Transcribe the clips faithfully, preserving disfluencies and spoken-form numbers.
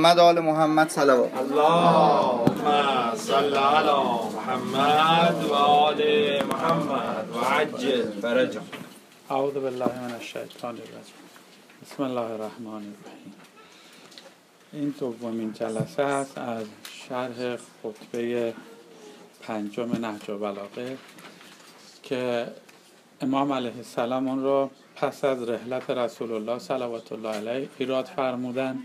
محمد و آل محمد صلوات. اللهم صل علی محمد و آل محمد و عجل فرجهم. اعوذ بالله من الشیطان الرجیم. بسم الله الرحمن الرحیم. این دومین جلسه است از شرح خطبه پنجم نهج البلاغه که امام علیه السلام اون رو پس از رحلت رسول الله صلوات الله علیه ایراد فرمودن،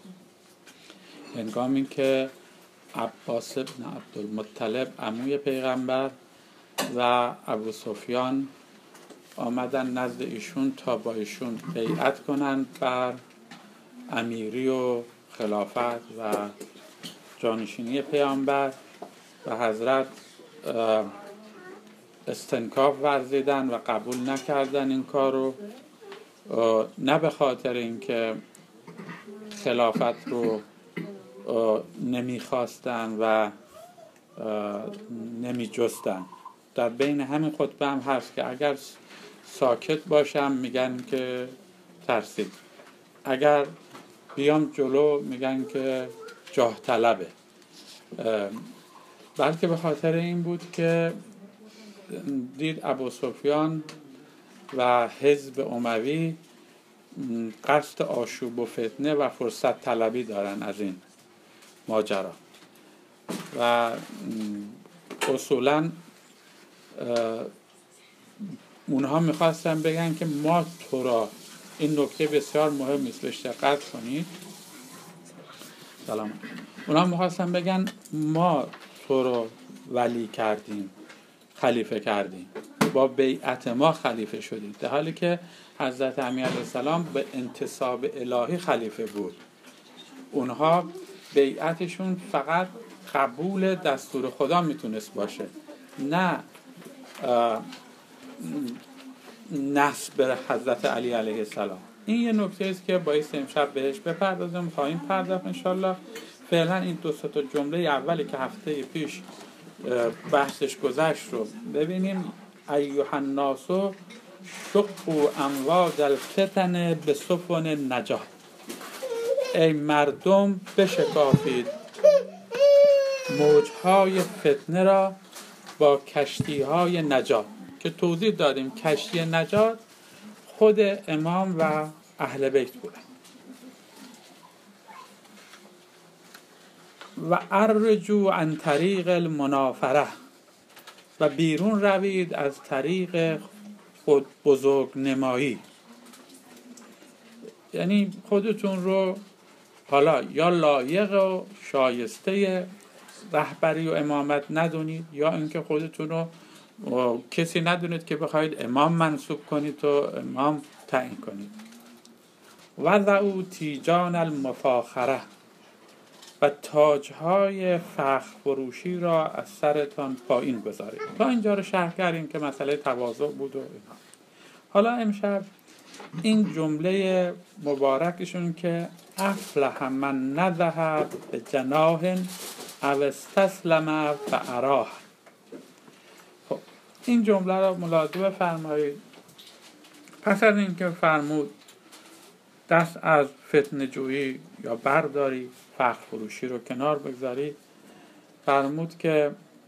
هنگامی که عباس بن عبدالمطلب عموی پیغمبر و ابو سفیان آمدن نزد ایشون تا با ایشون بیعت کنند بر امیری و خلافت و جانشینی پیامبر و حضرت استنکاف ورزیدن و قبول نکردن این کار رو، نه به خاطر اینکه خلافت رو نمیخواستن و نمیجستن. در بین همین خطبه هم هست که اگر ساکت باشم میگن که ترسید، اگر بیام جلو میگن که جاه طلبه. بلکه به خاطر این بود که دید ابو سفیان و حزب اموی قصد آشوب و فتنه و فرصت طلبی دارن از این ماجرا و اصولا اونها میخواستن بگن که ما تو را، این نکته بسیار مهم است، بهش دقت کنید. سلام. اونها میخواستن بگن ما تو را ولی کردیم، خلیفه کردیم، با بیعت ما خلیفه شدید، در حالی که حضرت امیر علیه السلام به انتصاب الهی خلیفه بود. اونها بیعتشون فقط قبول دستور خدا میتونست باشه، نه نسب حضرت علی علیه السلام. این یه نکته است که باعث امشب بهش بپردازم، خواهیم پرداخت انشالله. فعلا این دو سه تا جمله اولی که هفته پیش بحثش گذشت رو ببینیم. ایها الناس شقوا امواج الفتن بسفن نجات. ای مردم بشکافید موجهای فتنه را با کشتیهای نجات، که توضیح دادیم کشتی نجات خود امام و اهل بیت بودن. و ارجو عن طریق المنافره، و بیرون روید از طریق خود بزرگ نمایی، یعنی خودتون رو حالا یا لایق و شایسته رهبری و امامت ندونید، یا اینکه خودتون رو کسی ندونید که بخواید امام منصوب کنید و امام تعیین کنید. وضعوا تیجان المفاخره، و تاجهای فخر فروشی را از سرتان پایین گذارید. تا اینجا رو شرح کردیم که مسئله تواضع بود و اینا. حالا امشب این جمله مبارکشون که افلح من نذهب به جناح او استسلم فاراه. خب این جمله را ملاحظه بفرمایید. پس از این که فرمود دست از فتنه جویی یا برداری، فخر فروشی رو کنار بگذاری، فرمود که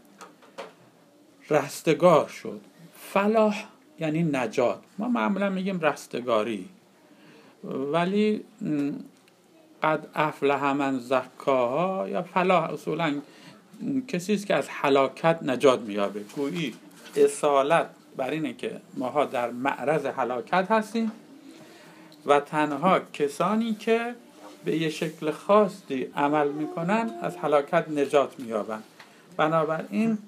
رستگار شد. فلاح یعنی نجات. ما معمولا میگیم رستگاری، ولی قد افلح من زکاها یا فلاح اصولا کسی است که از هلاکت نجات مییابه. گویی اصالت بر اینه که ماها در معرض هلاکت هستیم و تنها کسانی که به یه شکل خاصی عمل میکنن از هلاکت نجات مییابن. بنابراین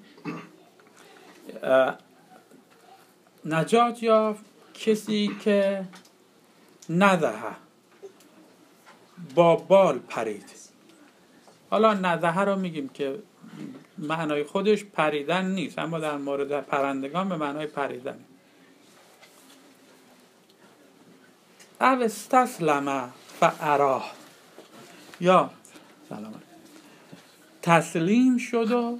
نجات یا کسی که نذهه، با بال پرید. حالا نذهه رو میگیم که معنای خودش پریدن نیست، اما در مورد پرندگان به معنای پریدن. او استسلم فاراه، یا سلامت تسلیم شد و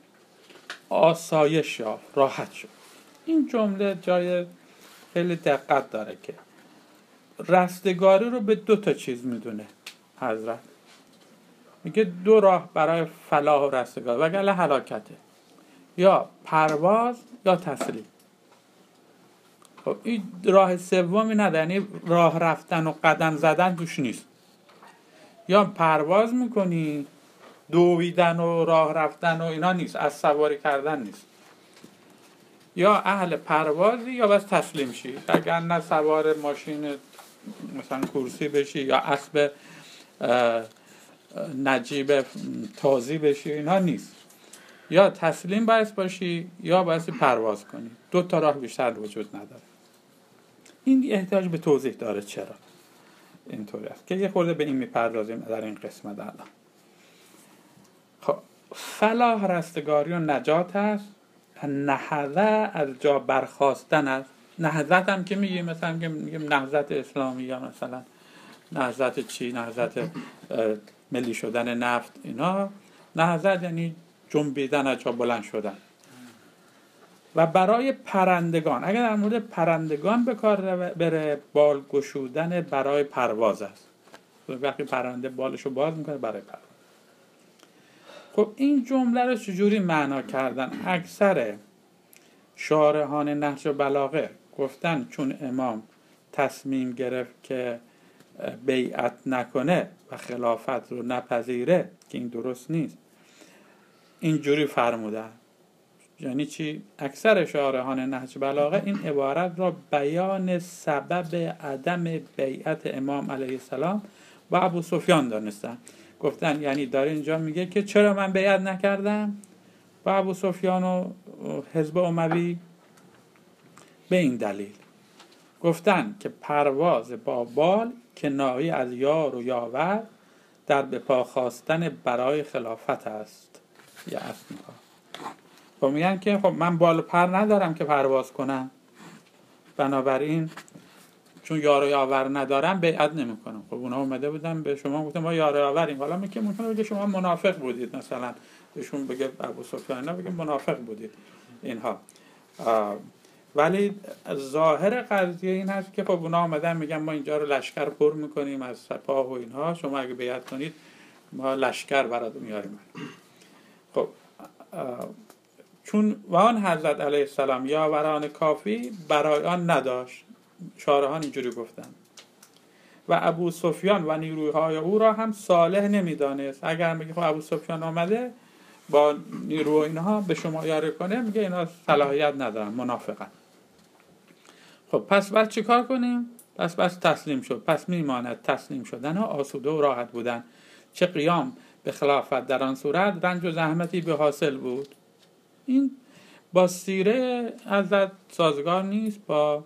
آسایش یافت، راحت شد. این جمله جای خیلی دقت داره که رستگاری رو به دو تا چیز میدونه حضرت. میگه دو راه برای فلاح و رستگاری وگرنه هلاکته، یا پرواز یا تسلیم. خب این راه سومی نداره، یعنی راه رفتن و قدم زدن توش نیست. یا پرواز میکنی، دویدن و راه رفتن و اینا نیست، از سواری کردن نیست. یا اهل پروازی یا بس تسلیم شی، اگر نه سوار ماشین مثلا کرسی بشی یا اسب نجیب تازی بشی، اینا نیست. یا تسلیم باید باشی یا باید پرواز کنی. دو تا راه بیشتر وجود نداره. این احتیاج به توضیح داره چرا اینطوری است که یه خورده به این میپردازیم در این قسمت الان. خب فلاح رستگاری و نجات است، نهضه از جا برخاستن است. نهضت هم که میگیم مثلا میگیم نهضت اسلامی یا مثلا نهضت چی، نهضت ملی شدن نفت، اینا نهضت یعنی جنبیدن، از جا بلند شدن. و برای پرندگان، اگر در مورد پرندگان به کار بره، بال گشودن برای پرواز است. وقتی پرنده بالشو باز میکنه برای پرواز. خب این جمله رو چجوری معنا کردن؟ اکثر شارحان نهج بلاغه گفتن چون امام تصمیم گرفت که بیعت نکنه و خلافت رو نپذیره که این درست نیست، اینجوری فرمودن. یعنی چی؟ اکثر شارحان نهج بلاغه این عبارت را بیان سبب عدم بیعت امام علیه السلام و ابو سفیان دانستن. گفتن یعنی داره اینجا میگه که چرا من بیعت نکردم با ابو سفیان و حزب اموی؟ به این دلیل گفتن که پرواز با بال کنایه از یار و یاور در به پا خواستن برای خلافت است. یا اصلا خب میگن که خب من بال و پر ندارم که پرواز کنم، بنابراین چون یار و یاور ندارم بیعت نمیکنم. خب اونا اومده بودن به شما گفتن ما یار و یاوریم، حالا میگه ممکنه بگه شما منافق بودید، مثلا بهشون بگه ابو سفیان اینا بگه منافق بودید اینها. ولی ظاهر قضیه این هست که خب اونا اومدن میگن ما اینجا رو لشکر پر میکنیم از سپاه و اینها، شما اگه بیعت کنید ما لشکر براتون میاریم. خب چون و آن حضرت علیه السلام یاوران کافی برای آن نداشت، شارحان اینجوری گفتن، و ابو سفیان و نیروهای او را هم صالح نمیدانست. اگر میگه خب ابو سفیان آمده با نیرو اینها به شما یاری کنه، میگه اینا صلاحیت ندارن، منافقن. خب پس بعد چی کار کنیم؟ پس بس تسلیم شد. پس میماند تسلیم شدن ها آسوده و راحت بودن، چه قیام به خلافت در آن صورت رنج و زحمتی به حاصل بود. این با سیره حضرت سازگار نیست، با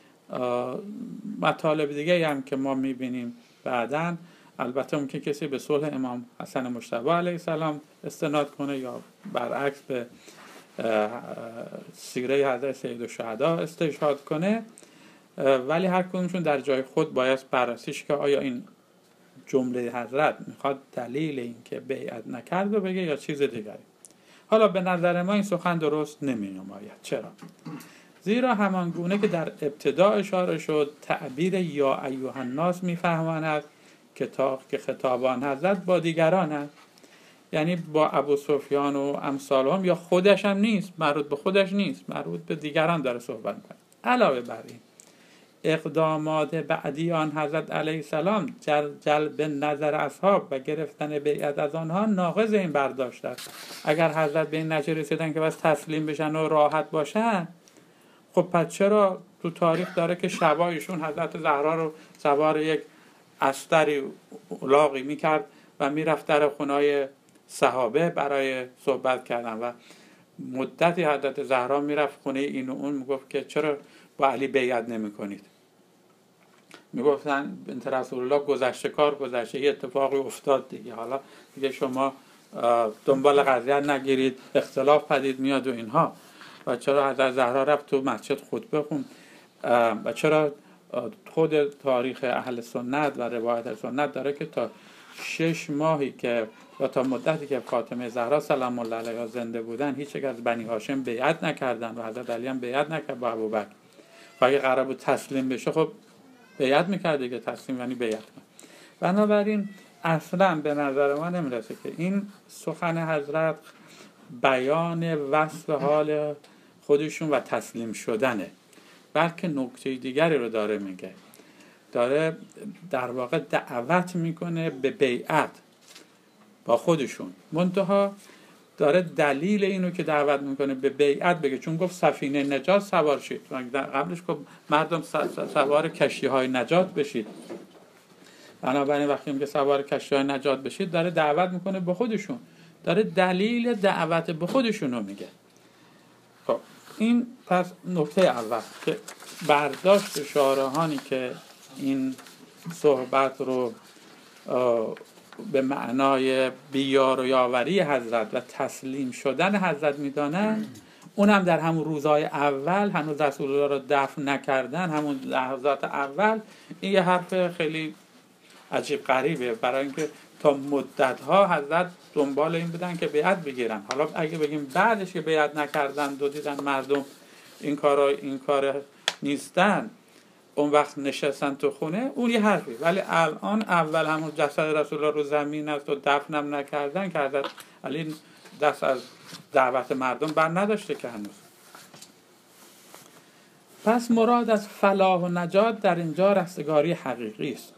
مطالب دیگه هم که ما میبینیم بعداً. البته ممکن کسی به صلح امام حسن مجتبی علیه السلام استناد کنه یا برعکس به سیره حضرت سید الشهدا استشهاد کنه، ولی هر کدومشون در جای خود باید بررسیش که آیا این جمله حضرت میخواد دلیل این که بیعت نکرد رو بگه یا چیز دیگری. حالا به نظر ما این سخن درست نمی نماید. چرا؟ زیرا همان گونه که در ابتدا اشاره شد، تعبیر یا ایها الناس میفهماند که تا که خطابان حضرت با دیگران است، یعنی با ابو سفیان و امثالهم، یا خودش هم نیست، مربوط به خودش نیست، مربوط به دیگران داره صحبت می‌کنه. علاوه بر این اقدامات بعدی آن حضرت علیه السلام جل جلب نظر اصحاب و گرفتن بیعت از آنها ناقض این برداشت است. اگر حضرت به این نتیجه رسیدن که بس تسلیم بشن و راحت باشن، خب پس چرا تو تاریخ داره که شبایشون حضرت زهرا رو سوار یک استری الاغی میکرد و میرفت در خونه‌های صحابه برای صحبت کردن و مدتی حضرت زهرا میرفت خونه این و اون، میگفت که چرا با علی بیعت نمی کنید؟ میگفتن بنت رسول الله گذشته کار گذشته، یه اتفاقی افتاد دیگه، حالا دیگه شما دنبال قضیه نگیرید، اختلاف پدید میاد و اینها. و چرا حضرت زهرا رفت تو مسجد خطبه خوند؟ و چرا خود تاریخ اهل سنت و روایت سنت داره که تا شش ماهی که و تا مدتی که فاطمه زهرا سلام الله علیها زنده بودن، هیچ یک از بنی هاشم بیعت نکردن و حضرت علی هم بیعت نکرد با ابوبکر. و اگه قرار بود تسلیم بشه خب بیعت میکرد دیگه، تسلیم یعنی بیعت. بنابراین اصلا به نظر ما نمیرسه که این سخن حضرت بیان وصف حال خودشون و تسلیم شدنه، بلکه نکته دیگری رو داره میگه. داره در واقع دعوت میکنه به بیعت با خودشون، منتها داره دلیل اینو که دعوت میکنه به بیعت بگه، چون گفت سفینه نجات سوار شید، قبلش گفت مردم سوار کشتی های نجات بشید. بنابراین وقتی میگه سوار کشتی های نجات بشید داره دعوت میکنه به خودشون، داره دلیل دعوت به خودشون رو میگه. خب این پس نکته اول که برداشت شارحانی که این صحبت رو به معنای بیار و یاوری حضرت و تسلیم شدن حضرت میدانن، اونم در همون روزهای اول هنوز رسول الله رو دفن نکردن، همون لحظات اول. این یه حرف خیلی عجیب غریبه، برای اینکه تا مدت‌ها حضرت دنبال این بودن که بیعت بگیرن. حالا اگه بگیم بعدش که بیعت نکردن، دو دیدن مردم این کارا این کار نیستن، اون وقت نشستن تو خونه، اون یه حرفی. ولی الان اول همون جسد رسول الله رو زمین است و دفنم نکردن که حضرت علی دست از دعوت مردم بر نداشته که هنوز. پس مراد از فلاح و نجات در اینجا رستگاری حقیقی است.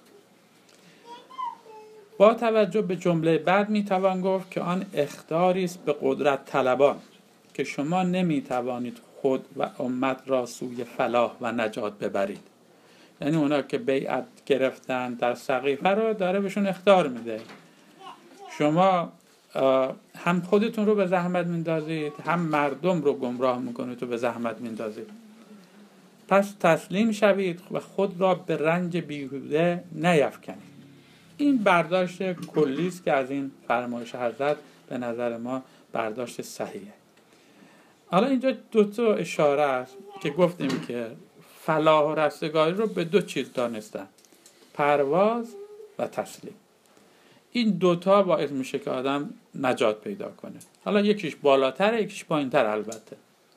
با توجه به جمله بعد میتوان گفت که آن اخطاری است به قدرت طلبان که شما نمیتوانید خود و امت را سوی فلاح و نجات ببرید. یعنی اونا که بیعت گرفتن در سقیفه رو داره بهشون اخطار میده، شما هم خودتون رو به زحمت میندازید، هم مردم رو گمراه میکنید و به زحمت میندازید. پس تسلیم شوید و خود را به رنج بیهوده نیفکنید. این برداشت کلی است که از این فرمایش حضرت به نظر ما برداشت صحیحه. حالا اینجا دو تا اشاره است که گفتیم که فلاح و رستگاری رو به دو چیز دانستن: پرواز و تسلیم. این دوتا باعث میشه که آدم نجات پیدا کنه. حالا یکیش بالاتر، یکیش پایینتر. البته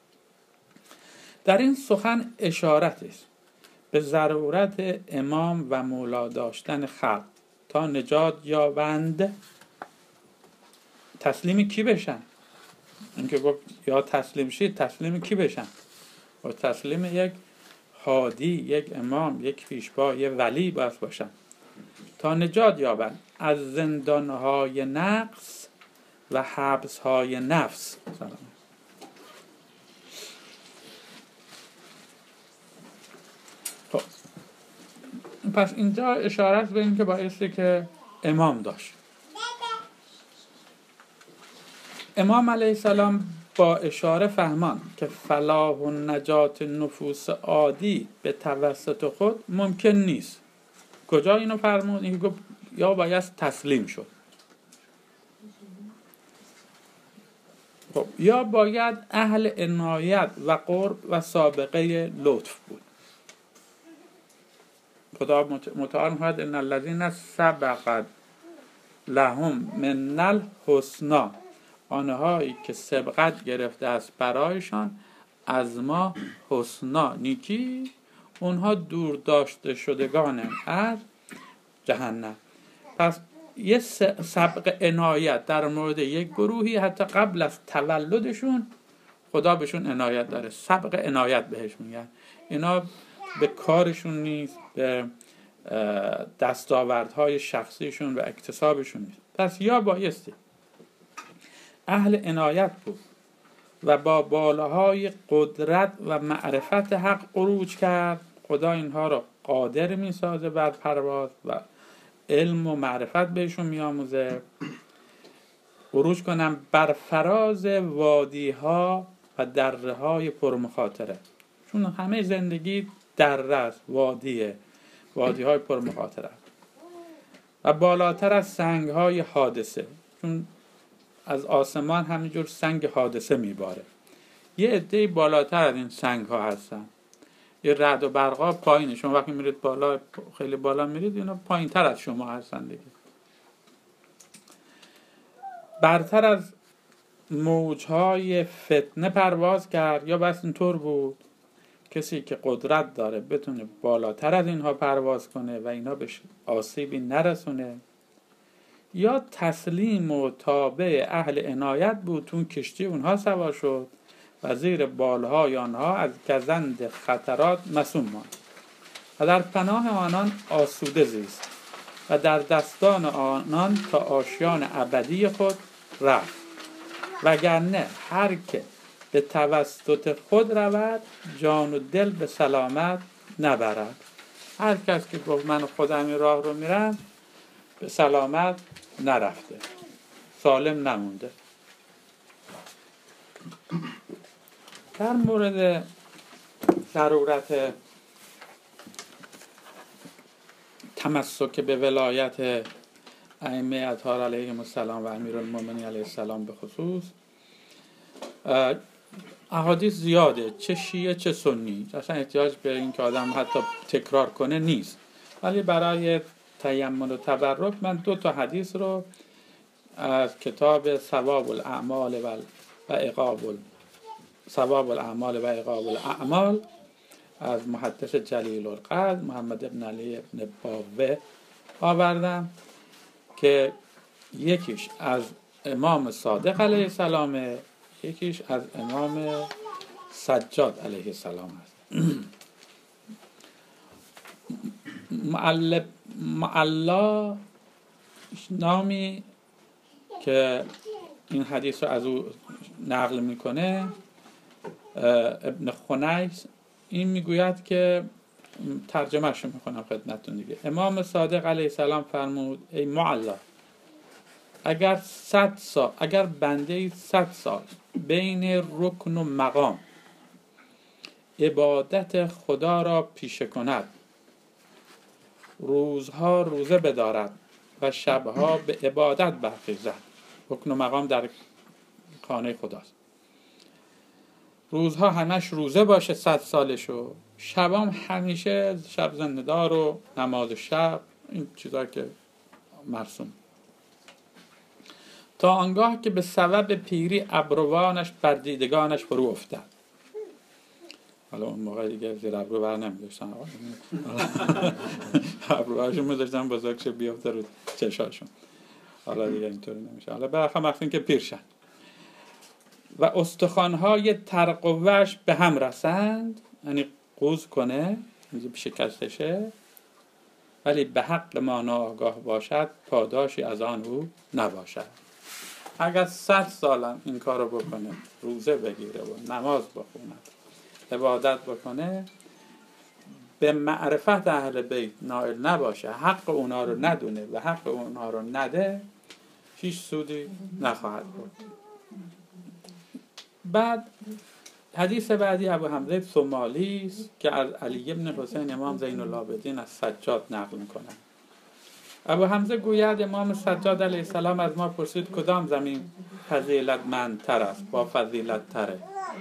در این سخن اشارت است به ضرورت امام و مولا داشتن خلق تا نجات یابند. تسلیم کی بشن؟ اینکه گفت یا تسلیم شید، تسلیم کی بشن؟ و تسلیم یک هادی، یک امام، یک پیشوا، یک ولی باید باشن تا نجات یابند از زندانهای نقص و حبسهای نفس. سلام. خب پس اینجا اشارت به این که بایستی که امام داشت. امام علیه السلام با اشاره فهمان که فلاح و نجات نفوس عادی به توسط خود ممکن نیست. کجا اینو فرمود؟ این گفت یا باید تسلیم شد، خب یا باید اهل عنایت و قرب و سابقه لطف بود. خدا متعال می‌فرماید ان الذین سبقت لهم من الحسنی، آنهایی که سبقت گرفته است برایشان از ما حسنا نیکی، اونها دور داشته شدگانند از جهنم. پس یه سبق عنایت در مورد یک گروهی حتی قبل از تولدشون خدا بهشون عنایت داره، سبق عنایت بهش میگن. اینا به کارشون نیست، به دستاوردهای شخصیشون و اکتسابشون نیست. پس یا بایستی اهل عنایت بود و با بالاهای قدرت و معرفت حق عروج کرد. خدا اینها را قادر میسازه بر پرواز و علم و معرفت بهشون میآموزه، عروج کنن بر فراز وادی ها و دره های پرمخاطره. چون همه زندگی دره است، وادیه، وادی های پرمخاطره و بالاتر از سنگ های حادثه، چون از آسمان همینجور سنگ حادثه میباره. یه عده بالاتر از این سنگ ها هستن. یه رعد و برقا پایینه، شما وقتی میرید بالا، خیلی بالا میرید، اینا پایین تر از شما هستن دیگه. برتر از موجهای فتنه پرواز کرد. یا بس اینطور بود کسی که قدرت داره بتونه بالاتر از اینها پرواز کنه و اینا بهش آسیبی نرسونه. یا تسلیم و تابع اهل عنایت بود، اون کشتی اونها سوار شد و زیر بالهای آنها از گزند خطرات مصون ماند و در پناه آنان آسوده زیست و در دستان آنان تا آشیان ابدی خود رفت. وگرنه هر که به توسط خود رود جان و دل به سلامت نبرد. هر کس که گفت من خودم این راه رو میرم به سلامت نرفته، سالم نمونده. در مورد ضرورت تمسک به ولایت ائمه اطهار علیهم السلام و امیرالمومنین علیه السلام به خصوص احادیث زیاده، چه شیعه چه سنی، اصلا احتیاج به این که آدم حتی تکرار کنه نیست. ولی برای تیمم و تبرک من دو تا حدیث رو از کتاب ثواب الاعمال و و عقاب ال... ثواب الاعمال و عقاب الاعمال از محدث جلیل القدر محمد ابن علی ابن باوه آوردم که یکیش از امام صادق علیه السلام، یکیش از امام سجاد علیه السلام است. معلا نامی که این حدیث رو از او نقل میکنه ابن خنیس، این میگوید که ترجمهش رو میکنم خدمتتون دیگه. امام صادق علیه السلام فرمود ای معلا، اگر صد سال اگر بنده صد سال بین رکن و مقام عبادت خدا را پیشه کند، روزها روزه بدارد و شبها به عبادت برخیزد، رکن و مقام در خانه خداست، روزها همش روزه باشه صد سالشو، شبام همیشه شب زنده‌دار و نماز شب، این چیزا که مرسوم، تا آنگاه که به سبب پیری ابروانش بر دیدگانش فرو افتد. حالا اون موقع دیگه زیر ابرو بر نمی‌داشتن، ابروهاشون می‌ذاشتن بزرگش بیافته رو چشاشون. حالا دیگه اینطوری نمیشه، حالا بالاخره وقتی که پیر شن و استخوان‌های ترقوش به هم رسند، یعنی قوز کنه، شکستشه، ولی به حق ما ناآگاه باشد پاداشی از آن او نباشد. اگر صد سالم این کارو بکنه، روزه بگیره و نماز بخونه، عبادت بکنه، به معرفت اهل بیت نائل نباشه، حق اونا رو ندونه و حق اونا رو نده، هیچ سودی نخواهد بود. بعد حدیث بعدی ابو حمزه ثمالی است که از علی بن حسین امام زین العابدین از سجاد نقل میکنه. ابو حمزه گوید امام سجاد علیه السلام از ما پرسید کدام زمین فضیلتمندتر است، با فضیلت تره؟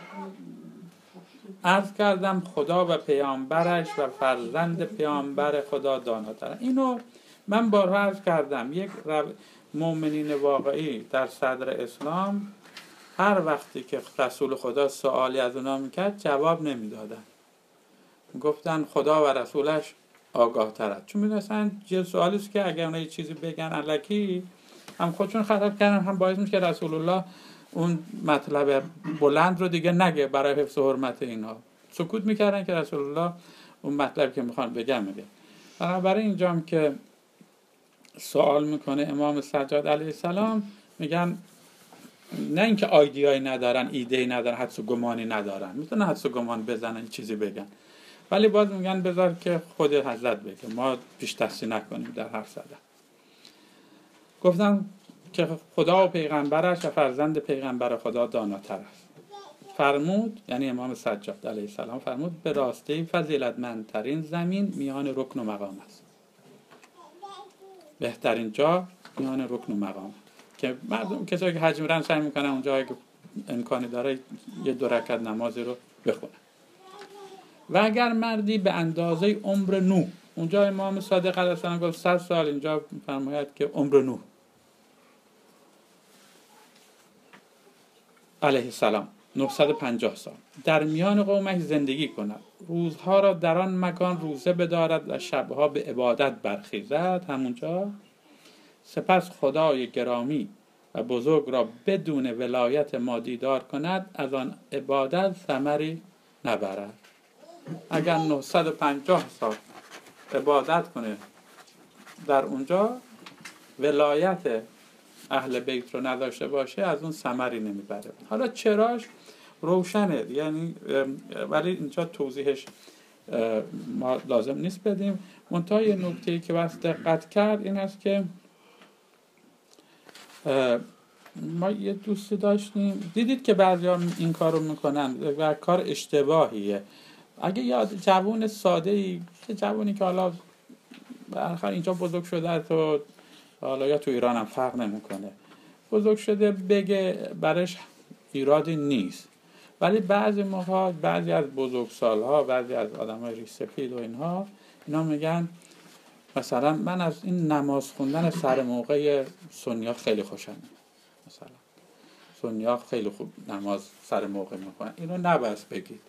عرض کردم خدا و پیامبرش و فرزند پیامبر خدا داناتر. اینو من بارها عرض کردم، یک مؤمنین واقعی در صدر اسلام هر وقتی که رسول خدا سوالی از اونا میکرد جواب نمیدادن، گفتن خدا و رسولش آگاه ترد، چون میدونستن یه سوالی است که اگر اونا یه چیزی بگن الکی هم خودشون خطاب کردن، هم باعث میشه که رسول الله اون مطلب بلند رو دیگه نگه برای حفظ حرمت اینها، سکوت میکردن که رسول الله اون مطلب که میخوان بگن میگه. بنابراین اینجام که سوال میکنه امام سجاد علیه السلام، میگن نه اینکه آیدیایی ندارن، ایده‌ای ندارن، حدس و گمانی ندارن، میتونن حدس و گمان بزنن چیزی بگن، ولی باز میگن بذار که خود حضرت بگه، ما پیش دستی نکنیم در حرف زدن. گفتن که خدا و پیغمبرش و فرزند پیغمبر خدا داناتر است. فرمود، یعنی امام سجاد علیه السلام فرمود به راستی فضیلتمندترین زمین میان رکن و مقام است، بهترین جا میان رکن و مقام، که مردم کسایی که حج میرن سعی میکنن اونجا که امکانی داره یه دو رکعت نمازی رو بخونن. و اگر مردی به اندازه عمر نوح، اونجا امام صادق علیه السلام گفت صد سال، اینجا فرماید که عمر نوح علیه السلام نهصد و پنجاه سال در میان قومش زندگی کند، روزها را در آن مکان روزه بدارد و شبها به عبادت برخیزد، همونجا سپس خدای گرامی و بزرگ را بدون ولایت ما دیدار کند، از آن عبادت ثمری نبرد. اگر نهصد و پنجاه سال عبادت کنه در اونجا، ولایت اهل بیت رو نداشته باشه، از اون ثمری نمیبره. حالا چراش روشنه، یعنی ولی اینجا توضیحش ما لازم نیست بدیم. منتها یه نکته‌ای که بس دقت کرد این است که ما یه دوستی داشتیم، دیدید که بعضیا این کارو میکنن و کار اشتباهیه. اگه یاد جوون ساده‌ای، جوونی که حالا بالاخره اینجا بزرگ شده تو حالا یا تو ایران هم فرق نمیکنه، بزرگ شده، بگه برش ایرادی نیست. ولی بعضی موقع بعضی از بزرگسال‌ها، بعضی از آدمای ریش سفید و اینها، اینا میگن مثلا من از این نماز خوندن سر موقع سنی‌ها خیلی خوشم میاد. مثلا سنی‌ها خیلی خوب نماز سر موقع میکنن. اینو نباید بگید.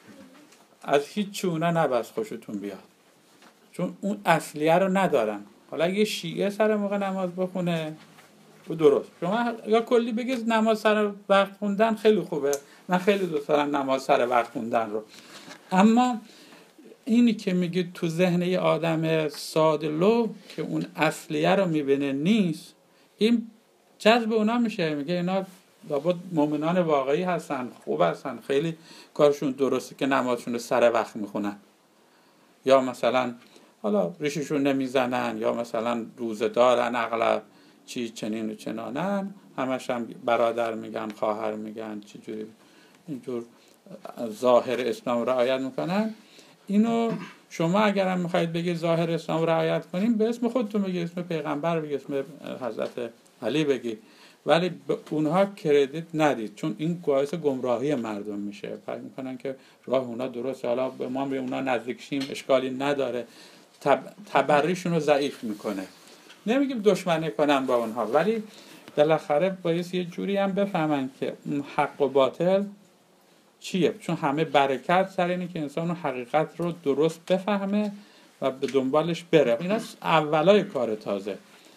از هیچ چونه نباید خوشتون بیاد. چون اون اصلیه رو ندارن. حالا اگه شیعه سر موقع نماز بخونه و درست، شما یا کلی بگید نماز سر وقت خوندن خیلی خوبه، من خیلی دوست دارم نماز سر وقت خوندن رو، اما اینی که میگید تو ذهن یه آدم ساده لو که اون اصلیه رو میبینه نیست، این جذب اونا میشه. میگه اینا لابد مؤمنان واقعی هستن، خوب هستن، خیلی کارشون درسته که نمازشون رو سر وقت میخونن، یا مثلا حالا ریششون نمیزنن، یا مثلا روزه دارن، اغلب چی چنین و چنانن، همش هم برادر میگن، خواهر میگن، چی جوری اینجور ظاهر اسلام رعایت میکنن. اینو شما اگر هم میخواید بگید ظاهر اسلام رعایت کنیم، به اسم خودتون بگید، اسم پیغمبر بگید، اسم حضرت علی بگید، ولی به اونها کردیت ندید، چون این باعث گمراهی مردم میشه. فکر میکنن که راه اونا درسته، حالا به ما به اونا نزدیک شیم اشکالی نداره، تب... تبریشون رو ضعیف میکنه. نمیگیم دشمنی کنن با اونها، ولی بالاخره باید یه جوری هم بفهمن که حق و باطل چیه، چون همه برکت سر اینه که انسان حقیقت رو درست بفهمه و به دنبالش بره. این از اولای کار تازه،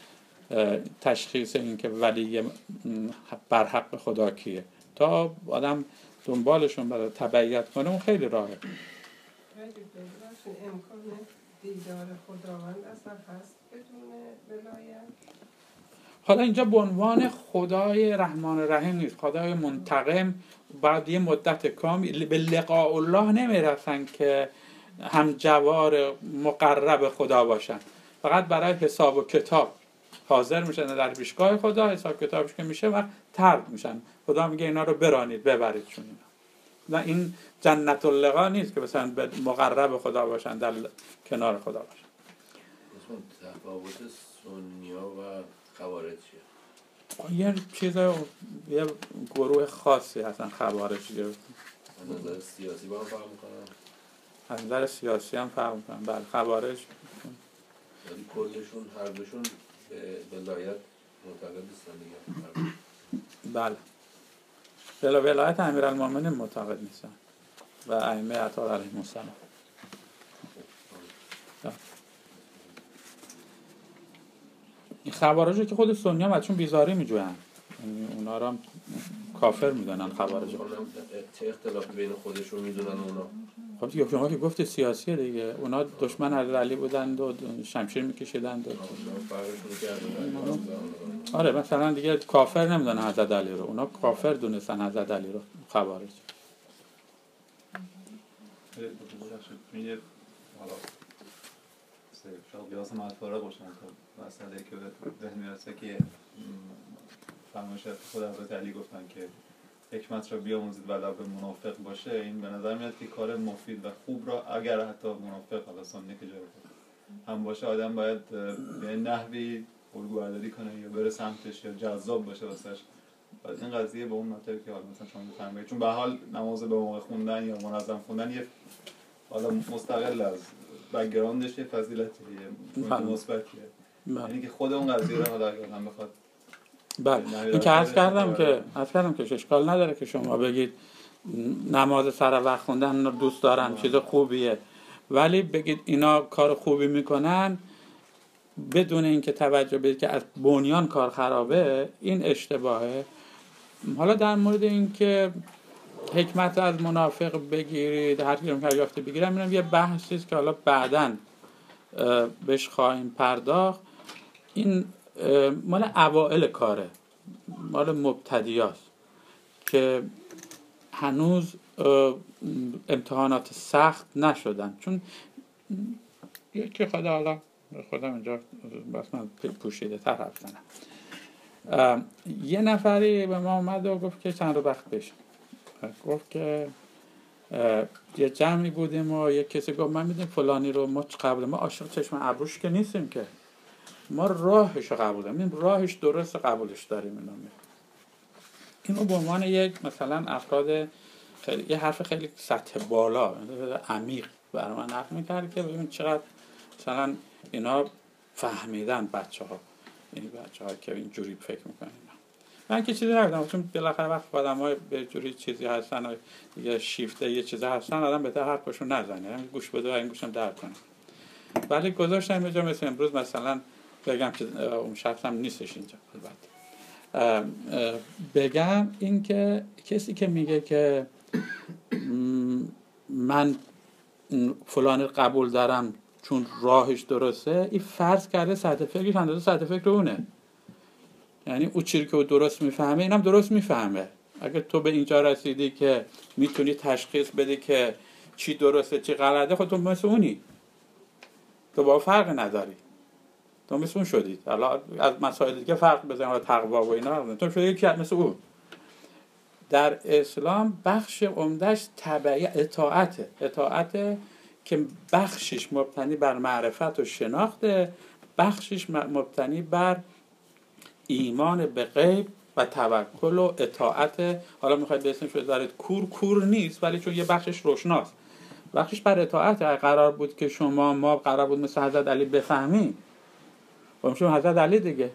تشخیص این که ولی بر حق خدا کیه، تا آدم دنبالشون برای تبعیت کنه، اون خیلی راهه. امکان دیدار خداوند اصلا هست بدون ولایت؟ حالا اینجا به عنوان خدای رحمان رحیم نیست، خدای منتقم. بعد یه مدت کامل به لقاء الله نمیرسن که هم جوار مقرب خدا باشن، فقط برای حساب و کتاب حاضر میشن در پیشگاه خدا، حساب کتابش که میشه و طرد میشن. خدا میگه اینا رو برانید، ببرید چون اینا. نه، این جنت اللقا نیست که مثلا به مقرب خدا باشن، در کنار خدا باشن. تفاوت سنیا و خوارج چیه؟ یه چیز، یه گروه خاصی هستن خوارج. از نظر سیاسی با هم فرق میکنن؟ از نظر سیاسی هم فرق میکنن. بله، خوارج یعنی کلشون هر دوشون به ولایت معتقد نیستن دیگه. بله، بلا ولایت امیرالمومنین معتقد نیستن و ائمه اطهار علیهم السلام. این خوارج که خود سنی هم ازشون بیزاری میجوین، اونا رو هم کافر میدونن خوارج. چه اختلافی بین خودشون میدونن اونا؟ خب دیگه شما که گفت سیاسیه دیگه، اونا دشمن حضرت علی بودن و شمشیر میکشیدن. آره، مثلا دیگه کافر نمیدونن حضرت علی رو، اونا کافر دونستن حضرت علی رو، خوارج. میگه حالا شاید قیاس مطفاره باشن تا مسئله که به ذهن میرسه که فرمایش خود حضرت علی گفتن که حکمت را بیاموزید ولی به منافق باشه. این به نظر میاد که کار مفید و خوب را اگر حتی منافق حالا سنی که جای هم باشه، آدم باید به نحوی الگوبرداری کنه یا بره سمتش یا جذاب باشه واسش. این قضیه به اون مطلبی که حالا مثلا شما می‌فرمایید، چون به حال نماز به موقع خوندن یا منظم خوندن یه حالا مستقل از بک‌گراندش یه فضیلتیه، یه مثبتیه، یعنی که خود اون قضیه رو حالا اگر هم بخواد. بله، این که عرض کردم که عرض کردم که اشکال نداره که شما بگید نماز سر وقت خوندن رو دوست دارم، چیز خوبیه، ولی بگید اینا کار خوبی میکنن، بدون اینکه توجه بدید که از بنیان کار خرابه، این اشتباهه. حالا در مورد اینکه حکمت از منافق بگیرید، هر کی رو یافته بگیرم، اینم یه بحثی است که حالا بعداً بهش خواهیم پرداخت. این مال اوائل کاره، مال مبتدیاست که هنوز امتحانات سخت نشدن. چون یکی خدا حالا خودم اینجا بس من پوشیده تر حرف زنم. یه نفری به ما اومد و گفت که چند رو وقت پیش گفت که یه جمعی بودیم و یه کسی گفت من میدونم فلانی رو ما قبول ما عاشق چشم ابروش که نیستیم، که ما راهش رو قبول داریم، راهش درست قبولش داریم. اینا اینو به عنوان یک مثلا افراد خیلی یه حرف خیلی سطح بالا عمیق برای من نقل می‌کرد که ببین چقدر مثلا اینا فهمیدن بچه‌ها، این بچه‌ها که اینجوری فکر می‌کنن. من که چیزی نگفتم، چون بالاخره وقت آدم‌ها به جوری چیزی هستن و یه شیفته یه چیزی هستن، آدم بهتر حرفشون نزنه، یعنی گوش بده و این گوشم درک کنه. ولی گذاشتم اینجا مثل امروز مثلا بگم که اون شخصم نیستش اینجا، البته بگم این که کسی که میگه که من فلان قبول دارم چون راهش درسته، این فرض کرده سطح فکرش اندازه سطح فکر اونه. یعنی او چیزی که او درست میفهمه اینم درست میفهمه. اگه تو به اینجا رسیدی که میتونی تشخیص بدی که چی درسته چی غلطه، خود تو مثل اونی، تو با فرق نداری، تو مثل اون شدید. حالا از مسائل دیگه فرق بزنیم، حالا تقوا و اینا، تو شدی یکی مثل اون. در اسلام بخش عمده‌اش تبعیت اطاعته، اطاعته که بخشش مبتنی بر معرفت و شناخته، بخشش مبتنی بر ایمان به غیب و توکل و اطاعت. حالا میخواید به اسمش بذارید کور، کور نیست ولی چون یه بخشش روشناست، بخشش بر اطاعت. قرار بود که شما ما قرار بود مثل حضرت علی بفهمیم، خب شما حضرت علی دیگه.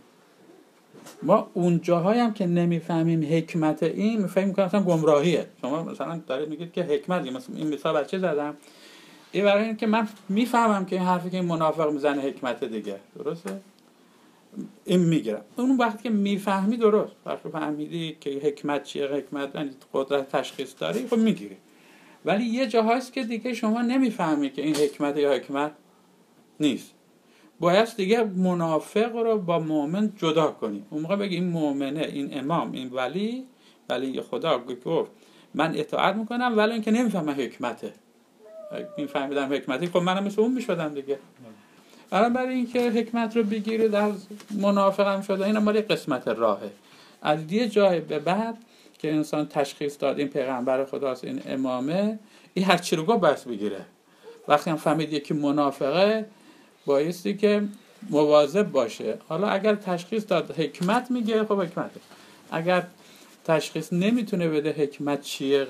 ما اون جاهایی هم که نمیفهمیم حکمت این، میفهمیم که اصلا گمراهیه. شما مثلا دارید میگید که حکمت، مثلا این مثال بچه زدم، این برای این که من میفهمم که این حرفی که این منافق میزنه حکمت دیگه، درسته؟ این میگیرم. اون وقتی که میفهمی درست، وقتی فهمیدی که حکمت چیه، حکمت یعنی قدرت تشخیص داری، خب میگیری. ولی یه جاهاست که دیگه شما نمیفهمی که این حکمت یا حکمت نیست. باید دیگه منافق رو با مؤمن جدا کنی. اون موقع بگی این مؤمنه، این امام، این ولی، ولی خدا گفت من اطاعت میکنم ولی اینکه نمیفهمم حکمته. این فهمیدم حکمتی، خب منم مثل اون میشدم دیگه. الان برای اینکه حکمت رو بگیرید از منافقم شده، این مال قسمت راهه. از یه جای به بعد که انسان تشخیص داد این پیغمبر خداست، این امامه، این هر چی رو گفت بس بگیره. وقتی هم فهمید یکی منافقه، بایستی که مواظب باشه. حالا اگر تشخیص داد حکمت میگه، خب حکمته. اگر تشخیص نمیتونه بده حکمت چیه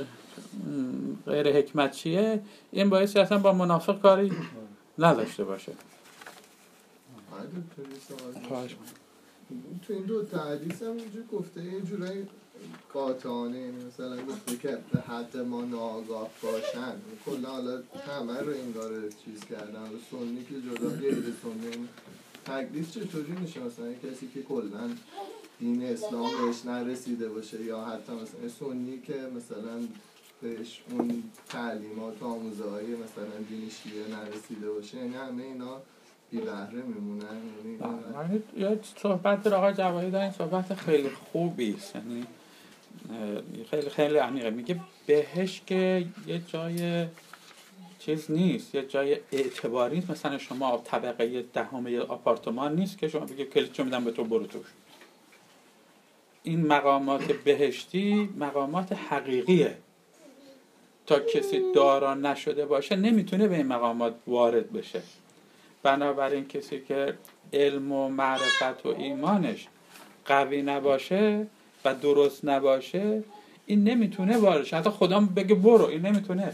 غیر حکمت چیه، این بایستی اصلا با منافق کاری نداشته باشه. تو این دو حدیث هم اینجور گفته یه جورایی قاطعانه، یعنی مثلا گفته که به حد ما ناآگاه باشن، کلا حالا همه رو انگار چیز کردن، سنی که جدا غیر سنی تکلیف چطوری میشه؟ مثلا کسی که کلا دین اسلام بهش نرسیده باشه، یا حتی مثلا سنی که مثلا بهش اون تعلیمات و آموزه‌های مثلا دین شیعه نرسیده باشه، یعنی همه اینا بی بهره میمونن. یعنی یه صحبت در آقای جواهری دارن، صحبت خیلی خوبی است، یعنی خیلی خیلی عمیقه. میگه بهش که یه جای چیز نیست، یه جای اعتباری نیست. مثلا شما طبقه دهم یه آپارتمان نیست که شما بگه کلیدشو میدم به تو برو توش. این مقامات بهشتی مقامات حقیقیه. تا کسی دارا نشده باشه نمیتونه به این مقامات وارد بشه. بنابراین کسی که علم و معرفت و ایمانش قوی نباشه و درست نباشه، این نمیتونه وارد شه. حتی خدا بگه برو، این نمیتونه.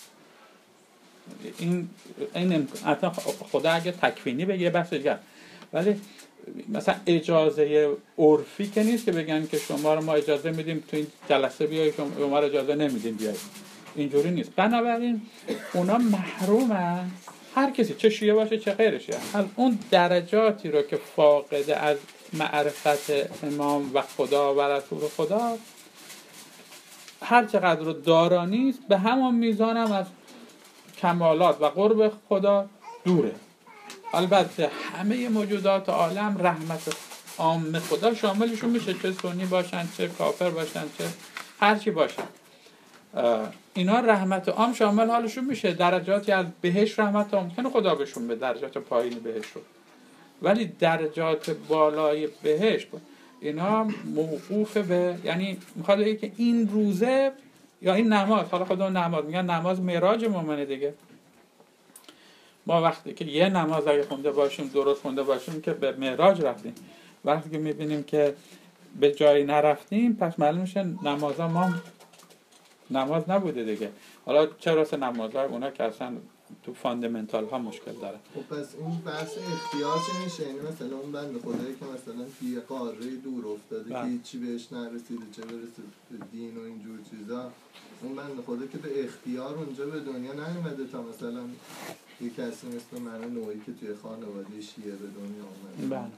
این این حتی خدا اگه تکوینی بگه بحث دیگه، ولی مثلا اجازه عرفی که نیست که بگن که شما رو ما اجازه میدیم تو این جلسه بیای، شما رو اجازه نمیدیم بیای. اینجوری نیست. بنابراین اونا محرومن. هر کسی، چه شیعه باشه چه غیر شیعه، اون درجاتی رو که فاقد از معرفت امام و خدا و رسول خدا هر چقدر رو دارا نیست، به همان میزان هم از کمالات و قرب خدا دوره. البته همه موجودات عالم رحمت عام خدا شاملشون میشه، چه سنی باشن چه کافر باشن چه هر چی باشن، اینا رحمت عام شامل حالشون میشه. درجاتی از بهشت رحمت عام ممکنه خدا بهشون به درجات پایین بهشت رو، ولی درجات بالای بهشت اینا موقوف به، یعنی میخواد بگه که این روزه یا این نماز، حالا خدا نماز میگن نماز معراج مومنه دیگه، ما وقتی که یه نماز اگه خونده باشیم درست خونده باشیم که به معراج رفتیم، وقتی که میبینیم که به جایی نرفتیم پس معلوم میشه نماز ما نماز نبوده دیگه. حالا چرا سه نماز ها اونا که اصلا تو فاندامنتال ها مشکل داره. خب پس این بحث اختیار چه میشه؟ یعنی مثلا اون بنده خدایی که مثلا توی قاره دور افتاده که هیچی بهش نرسیده چه برسه به دین و اینجور چیزا، اون بنده خدا که به اختیار اونجا به دنیا نیومده تا مثلا یه کسی مثل من نوعی که توی خانواده شیعه به دنیا اومده. بله.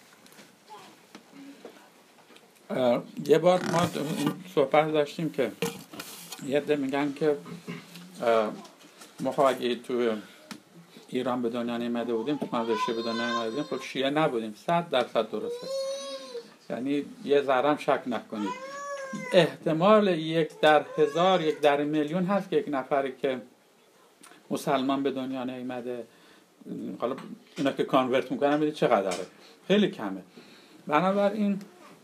یه بار ما صحبت داشتیم که یه عده میگن که ما خب اگه تو ایران به دنیا نیامده بودیم، تو خانواده شیعه به دنیا نیامده بودیم، خب شیعه نبودیم. صد درصد درسته، یعنی یه ذره هم شک نکنید. احتمال یک در هزار، یک در میلیون هست که یک نفری که مسلمان به دنیا نیامده، حالا اینا که کانورت میکنن ببینید چقدره، خیلی کمه. بنابراین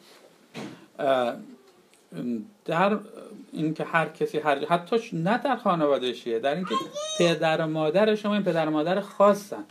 در این که هر کسی هر حتی نه در خانواده شیعه، در این که پدر و مادر شما این پدر و مادر خاصن،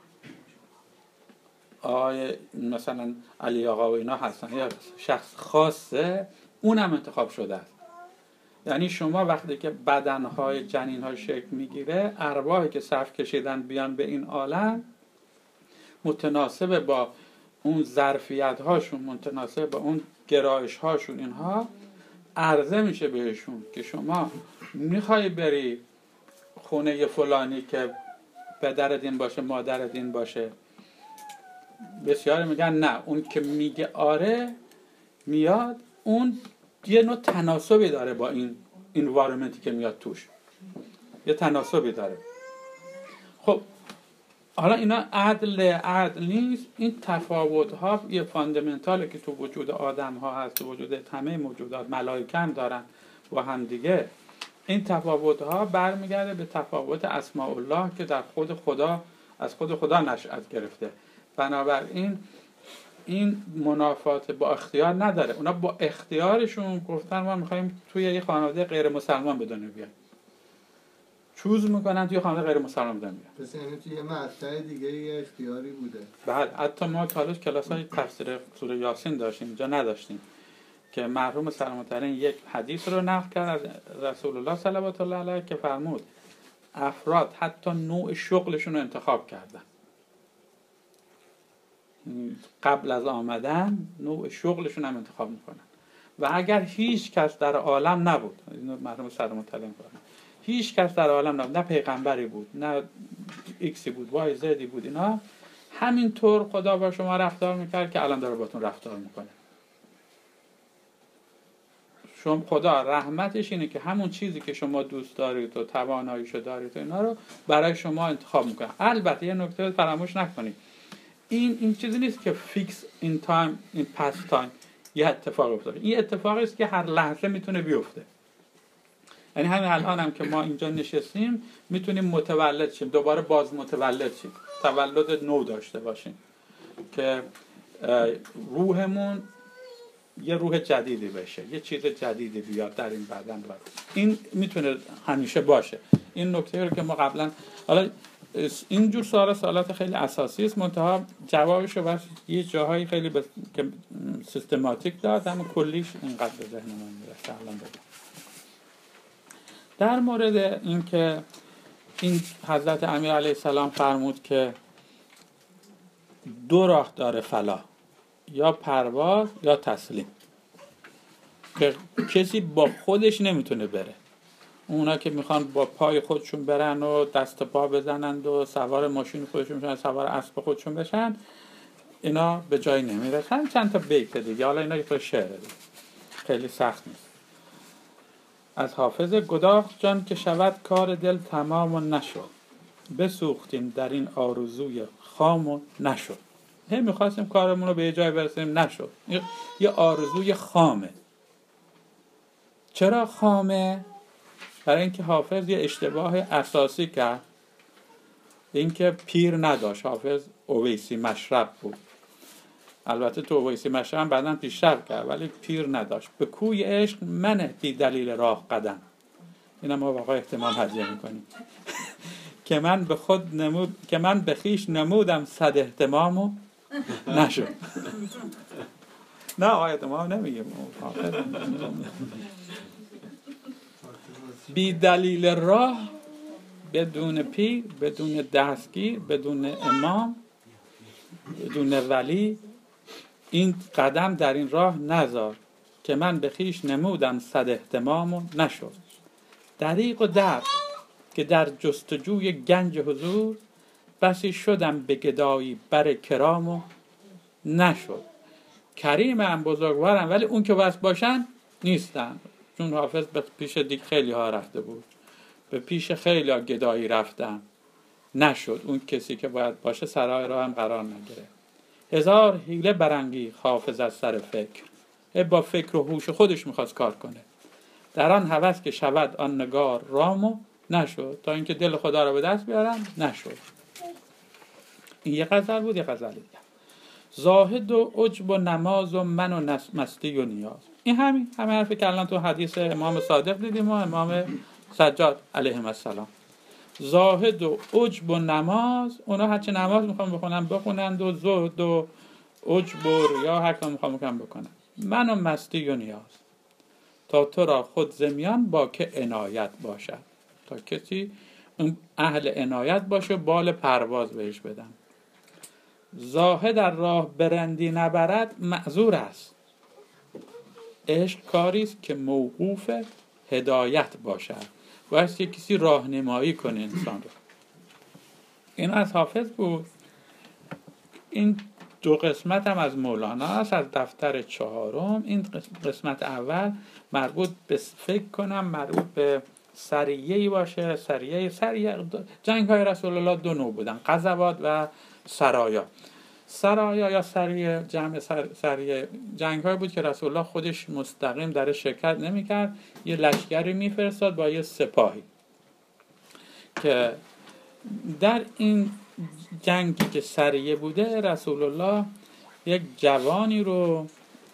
آقای مثلا علی آقا و اینا هستن، یا شخص خاصه اونم انتخاب شده است. یعنی شما وقتی که بدنهای جنین‌ها شکل میگیره، ارواحی که صف کشیدن بیان به این عالم متناسب با اون ظرفیت‌هاشون، متناسب با اون گرایش‌هاشون، اینها عرضه میشه بهشون که شما میخوای بری خونه فلانی که پدر دین باشه مادر دین باشه. بسیاری میگن نه، اون که میگه آره میاد، اون یه نوع تناسبی داره با این انوایرمنتی که میاد توش، یه تناسبی داره. خب حالا اینا عدل عدل نیست، این تفاوت ها یه فاندامنتاله که تو وجود آدم ها هست، تو وجود همه موجودات، ملائکه هم دارن با هم دیگه. این تفاوت ها برمیگرده به تفاوت اسماء الله که در خود خدا از خود خدا نشأت گرفته. بنابراین این منافات با اختیار نداره. اونا با اختیارشون گفتن ما میخوایم توی یه خانواده غیر مسلمان به دنیا بیایم، چوز میکنن توی خانواده غیر مسلمان به دنیا بیایم. پس یعنی توی یه مقطع دیگه یه اختیاری بوده. بله، حتی ما تالش کلاس های تفسیر سوره یاسین داشتیم، اینجا نداشتیم، که مرحوم سلامت علیه یک حدیث رو نقل کرد از رسول الله صلوات الله علیه که فرمود افراد حتی نوع شغلشون رو انتخاب کردن، قبل از آمدن نوع شغلشون هم انتخاب میکنن. و اگر هیچ کس در عالم نبود، اینو مرحوم سلامت علیه فرمود، هیچ کس در عالم نبود، نه پیغمبری بود، نه ایکسی بود، وای زدی بود، اینا همینطور خدا با شما رفتار میکرد که الان داره باتون رفتار میکنه. شما خدا رحمتش اینه که همون چیزی که شما دوست دارید و تواناییشو دارید و اینا رو برای شما انتخاب میکنه. البته یه نکته فراموش نکنید، این این چیزی نیست که فیکس این تایم این پس تایم یه اتفاق افتاده. این اتفاقی است که هر لحظه میتونه بیفته. یعنی همین الان هم که ما اینجا نشستیم میتونیم متولد شیم، دوباره باز متولد شیم، تولد نو داشته باشیم که روحمون یه روح جدیدی بشه، یه چیز جدیدی بیاد در این بدن. این میتونه همیشه باشه. این نکته رو که ما قبلا، حالا اینجور سوال سوالات خیلی اساسی است، منتها جوابش رو بس یه جاهایی خیلی بس... که سیستماتیک داد، اما کلیش اینقدر به ذهن من میرسه الان بگم. در مورد این که این حضرت امیر علیه السلام فرمود که دو راه داره فلاح، یا پرواز یا تسلیم، که کسی با خودش نمیتونه بره. اونا که میخوان با پای خودشون برن و دست پا بزنند و سوار ماشین خودشون بشن، سوار اسب خودشون بشن، اینا به جایی نمیرسن. چند تا بیت دیگه، حالا اینا یه شعر دیگه، خیلی سخت نیست. از حافظ: گداخت جان که شود کار دل تمام و نشد، بسوختیم در این آرزوی خام و نشد. هی میخواستیم کارمون رو به یه جای برسیم، نشد. یه آرزوی خامه. چرا خامه؟ برای اینکه حافظ یه اشتباه اساسی کرد، اینکه پیر نداشت. حافظ اویسی مشرب بود. البته تو اویسی مشرب هم بعداً پیشرفت کرد، ولی پیر نداشت. به کوی عشق منه بی دلیل راه قدم. اینا ما واقعا احتمال هدیه میکنیم. که من به خود نمود که من به خویش نمودم صد اهتمامو نشد. نه آقای اهتمام نمیگیم. بی دلیل راه، بدون پیر، بدون دستگیر، بدون امام، بدون ولی، این قدم در این راه نذار که من به خویش نمودم صد اهتمامو نشد. دریغ و درد که در جستجوی گنج حضور، بسی شدم به گدایی بر کرامو نشد. کریم هم بزرگوارم، ولی اون که بس باشن نیستن. چون حافظ به پیش دیگه خیلی ها رفته بود، به پیش خیلی ها گدایی رفتن، نشد. اون کسی که باید باشه سرای راه هم قرار نگیره. هزار حیله برانگیخت حافظ از سر فکر، با فکر و هوش خودش میخواست کار کنه. در آن هوس که شود آن نگار رامو نشد، تا اینکه دل خدا را به دست بیارن نشد. این یه غزل بود. یه غزل دیگه: زاهد و عجب و نماز و من و مستی و نیاز. این همین همه حرفی که الان تو حدیث امام صادق دیدیم و امام سجاد علیهم السلام. زاهد و عجب و نماز، اونا هرچه نماز میخوام بخونن بخونند و زهد و عجب و ریا هر کار میخوام بکنن بکنن. من و مستی و نیاز، تا تو را خود زمیان با که عنایت باشد. تا کسی اون اهل عنایت باشه بال پرواز بهش بدن. زاهد در راه برندی نبرد معذور است، عشق کاری است که موقوف هدایت باشد. باید که کسی راهنمایی کنه انسان رو. این از حافظ بود. این دو قسمت هم از مولانا است، از دفتر چهارم. این قسمت اول مربوط به فکر کنم مربوط به سریه‌ای باشه. سریه سریه جنگ های رسول الله دو نوع بودن: غزوات و سرایا. سرایا یا سریه، جمع سر، سریه جنگ های بود که رسول الله خودش مستقیم در شرکت نمی کرد، یه لشکری می فرستاد با یه سپاهی. که در این جنگی که سریه بوده، رسول الله یک جوانی رو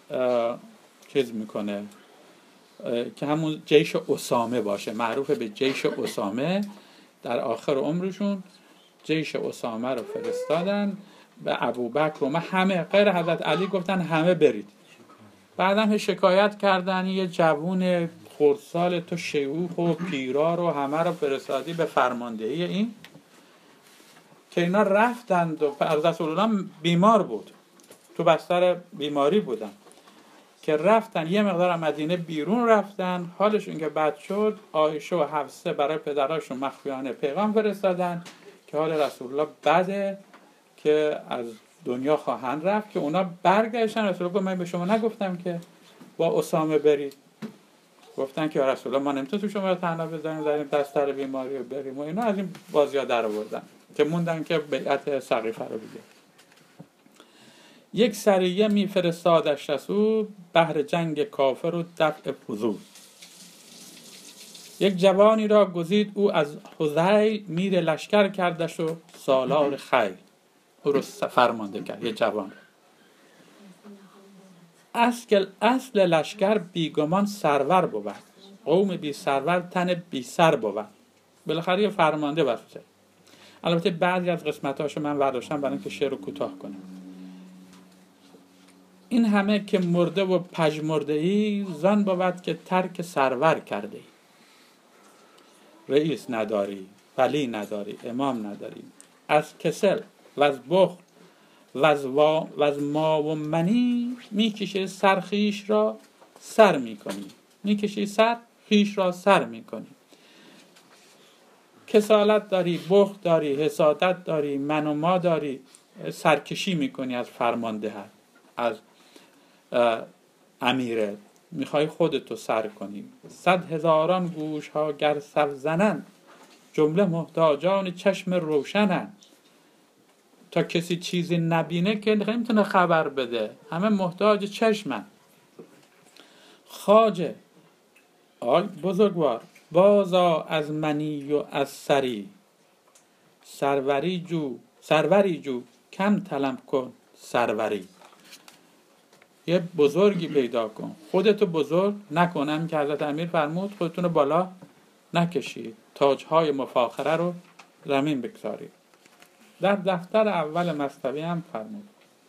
چیز میکنه که همون جیش اسامه باشه، معروف به جیش اسامه. در آخر عمرشون جیش اسامه رو فرستادن به ابوبکر و ما همه غیر حضرت علی گفتن همه برید. بعدم شکایت کردن یه جوون خردسال تو شیوخ و پیرار و همه رو فرستادی به فرماندهی این، که اینا رفتند و رسول الله بیمار بود، تو بستر بیماری بودن، که رفتن یه مقدار مدینه بیرون رفتن. حالشون که بد شد، عایشه و حفصه برای پدراشون مخفیانه پیغام فرستادن که حال رسول الله بده، که از دنیا خواهند رفت. که اونا برگشتن، رسول الله گفت من به شما نگفتم که با اسامه برید؟ گفتن که رسول الله ما نمیتونیم تو شما رو تنها بذاریم در این بستر بیماری رو بریم. و اینا از این بازی‌ها در آوردن که موندن که بیعت سقیفه رو بگیرن. یک سریه میفرستادش رسول بهر جنگ کافر و دفع فضول. یک جوانی را گزید او از حذیل، میر لشکر کردش و سالار خیل. او رو فرمانده کرد، یه جوان. اصل اصل لشکر بیگمان سرور بود، قوم بی سرور تن بی سر بود. بالاخره یه فرمانده باشه. البته بعضی از قسمتاشو من برداشتم برای اینکه شعر رو کوتاه کنم. این همه که مرده و پژمرده‌ای، زان بود که ترک سرور کرده ای. رئیس نداری، ولی نداری، امام نداری، از کسل و از بخل و از, وا و از ما و منی، میکشی سر خیش را سر میکنی. میکشی سر خیش را سر میکنی. کسالت داری، بخل داری، حسادت داری، من و ما داری، سرکشی میکنی از فرماندهت، از امیرت، میخوای خودتو سر کنی. صد هزاران گوش ها گر صف زنن، جمله محتاجان چشم روشنن. تا کسی چیزی نبینه که نمیتونه خبر بده، همه محتاج چشمن. خواجه آی بزرگوار، بازا از منی و از سری، سروری جو سروری جو کم طلب کن سروری. یه بزرگی پیدا کن، خودتو بزرگ نکنم که حضرت امیر فرمود خودتون رو بالا نکشید، تاجهای مفاخره رو زمین بگذارید. در دفتر اول مصطوی هم فرمود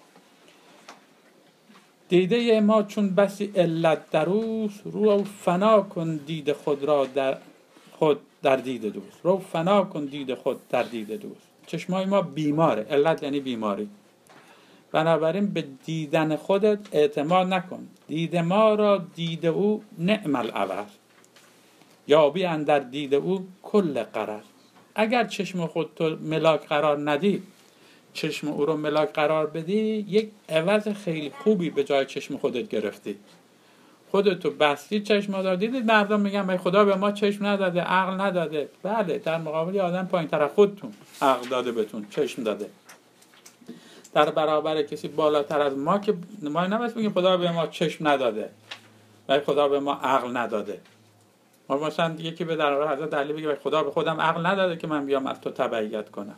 دیده ما چون بسی علت دروست، رو فنا کن دید خود را در خود در دید دوست. رو فنا کن دید خود در دید دوست. چشمای ما بیماره، علت یعنی بیماری، بنابراین به دیدن خودت اعتماد نکن. دید ما را دید او نعم العوض، یابی اندر دید او کل غرض. اگر چشم خودت ملاک قرار ندی، چشم او رو ملاک قرار بدی، یک عوض خیلی خوبی به جای چشم خودت گرفتی. خودتو بستی چشم دار. دیدید مردم میگن ای خدا به ما چشم نداده، عقل نداده. بله، در مقابل آدم پایین تر خودتون عقل داده بهتون، چشم داده. در برابر کسی بالاتر از ما که ما نمی‌خوایم بگیم خدا به ما چشم نداده و خدا به ما عقل نداده. ما مثلا یکی به درباره حضرت علی بگه خدا به خودم عقل نداده که من بیام از تو تبعیت کنم،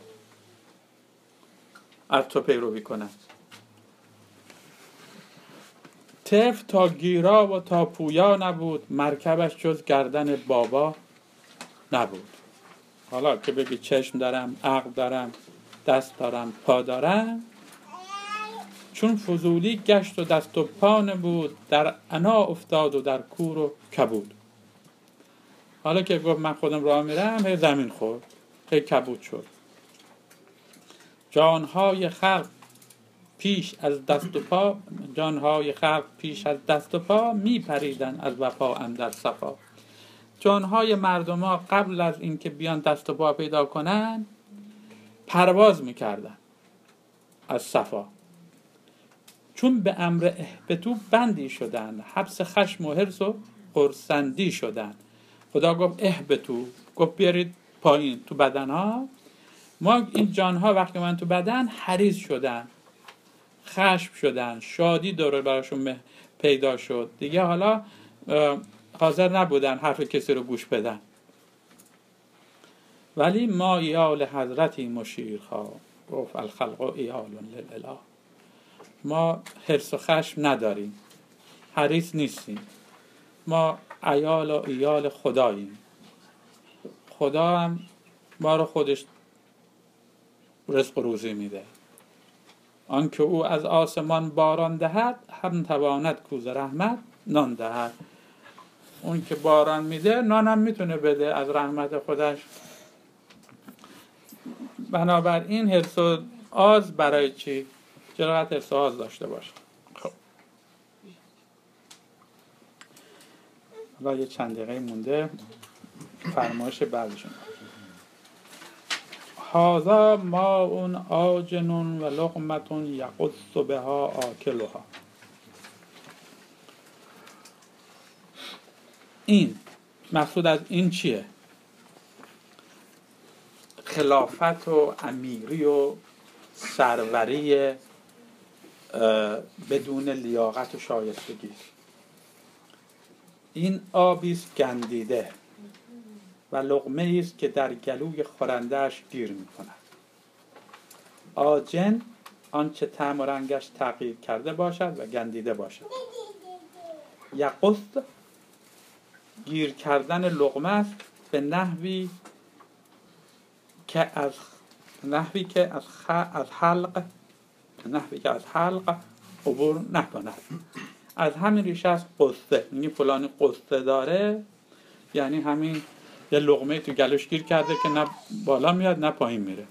از تو پیروی کنم. طفل تا گیرا و تا پویا نبود، مرکبش جز گردن بابا نبود. حالا که بگی چشم دارم، عقل دارم، دست دارم، پا دارم، چون فضولی گشت و دست و پا نبود، در عنا افتاد و در کور و کبود. حالا که گفت من خودم راه میرم، هی زمین خورد، هی کبود شد. جانهای خلق پیش از دست و پا جانهای خلق پیش از دست و پا می پریدن از وفا اندر صفا. جانهای مردم ها قبل از اینکه بیان دست و پا پیدا کنن پرواز میکردن از صفا، چون به امر اهبتو بندی شدن، حبس خشم و حرص و خرسندی شدن. خدا گفت اهبتو، گفت بیارید پایین تو بدن ها. ما این جانها وقتی من تو بدن حریص شدن، خشم شدن، شادی داره براشون پیدا شد دیگه. حالا حاضر نبودن حرف کسی رو گوش بدن. ولی ما ایال حضرتی مشیر خواه، گفت الخلق ایال للاله. ما حرص و خشم نداریم، حریص نیستیم، ما ایال و ایال خداییم. خدا هم ما رو خودش رزق و روزی میده. آنکه او از آسمان باران دهد، هم تواند کوز رحمت نان دهد. اون که باران میده نانم میتونه بده از رحمت خودش. بنابراین حرص و آز برای چی؟ جرأت حرص و آز داشته باشه. خب حالا یه چند دقیقه مونده فرمایش بعدشون. هذا ماء آجن و لقمة یقص بها آکلها. این مقصود از این چیه؟ خلافت و امیری و سروری بدون لیاقت و شایستگی. این آبیست گندیده و لقمه است که در گلوی خورنده‌اش گیر می‌کند. آجن آنچه طعم و رنگش تغییر کرده باشد و گندیده باشد. یقص گیر کردن لقمه است به نحوی که از نحوی که از خ... از حلق نحوی که از حلق عبور نکند. از همین ریشه است قصه. یعنی فلانی قصه داره، یعنی همین یه لقمه تو گلوش گیر کرده که نه بالا میاد نه پایین میره.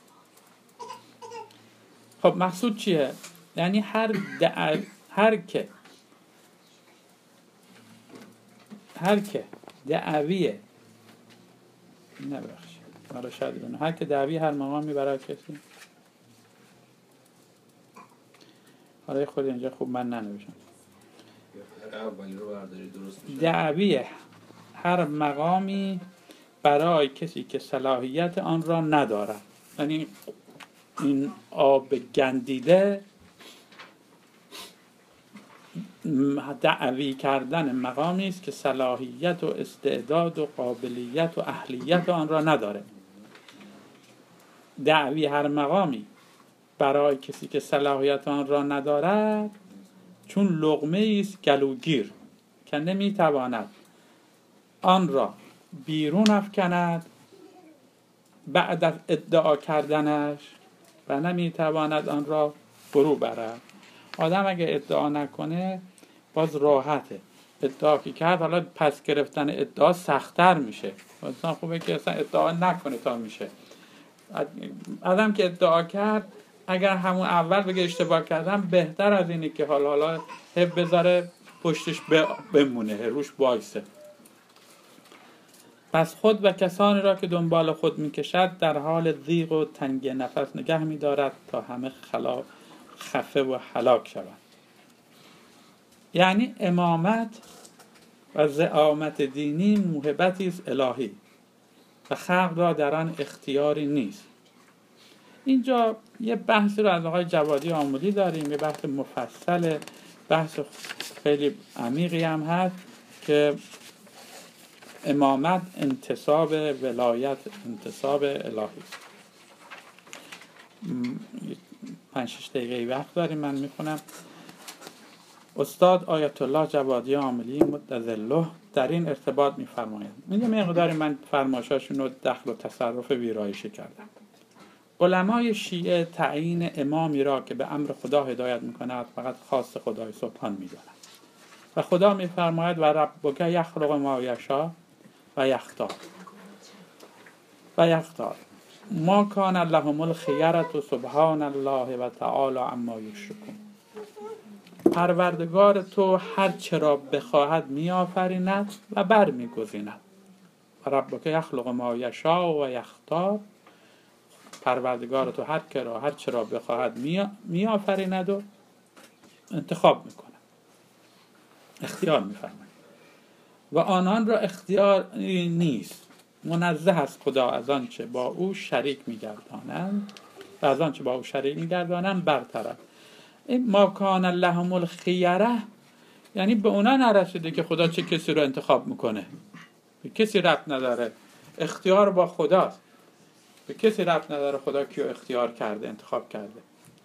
خب مقصود چیه؟ یعنی هر دع... هر که هر که دعویه نبخشید حالا شاید بدونه هر که دعوی هر مقامی برای کسی. حالا خود اینجا خوب من ننوشم. اولی رو برداری درست میشه. دعوی هر مقامی برای کسی که صلاحیت آن را ندارد. یعنی این آب گندیده دعوی کردن مقامی است که صلاحیت و استعداد و قابلیت و اهلیت آن را نداره. دعوی هر مقامی برای کسی که صلاحیت آن را ندارد چون لقمه است گلوگیر که نمیتواند آن را بیرون افکند بعد از ادعا کردنش و نمیتواند آن را فرو برد. آدم اگه ادعا نکنه باز راحته. ادعا که کرد حالا پس گرفتن ادعا سخت‌تر میشه. مثلا خوبه که اصلا ادعا نکنه تا میشه. آدم که ادعا کرد اگر همون اول بگه اشتباه کردم بهتر از اینه که حالا حالا هب بذاره پشتش بمونه روش بایسته. پس خود و کسانی را که دنبال خود میکشد در حال ضیق و تنگ نفس نگه میدارد تا همه خلا خفه و هلاک شود. یعنی امامت و زعامت دینی موهبتی است الهی و خلق را در آن اختیاری نیست. اینجا یه بحثی رو از آقای جوادی آملی داریم، یه بحث مفصل، بحث خیلی عمیقی هم هست که امامت انتصاب ولایت انتصاب الهی. پنج شش دقیقه وقت داریم، من میخونم. استاد آیت الله جوادی عاملی مدظله در این ارتباط میفرمایند. میگه مقداری من فرمایشاشون رو دخل و تصرف ویرایشی کردم. علمای شیعه تعیین امامی را که به امر خدا هدایت میکند فقط خاص خدای سبحان میداند و خدا میفرماید و ربک یخلق ما یشاء و یختار و یختار ما کان لهم الخیرة سبحان الله و تعالی عما یشرکون. پروردگار تو هر چرا بخواهد میآفریند و بر میگزیند. و ربک یخلق ما یشاء و یختار، پروردگار تو هر کرا هر چرا بخواهد میآفریند و انتخاب میکنه، اختیار میفرماید و آنان را اختیار نیست. منزه است خدا از آنچه با او شریک میگردانند و از آنچه با او شریک میگردانند برطرف. این ما کان لهم الخیره یعنی به اونا نرسیده که خدا چه کسی رو انتخاب میکنه. به کسی ربط نداره، اختیار با خداست. به کسی ربط نداره خدا کیو اختیار کرده، انتخاب کرده.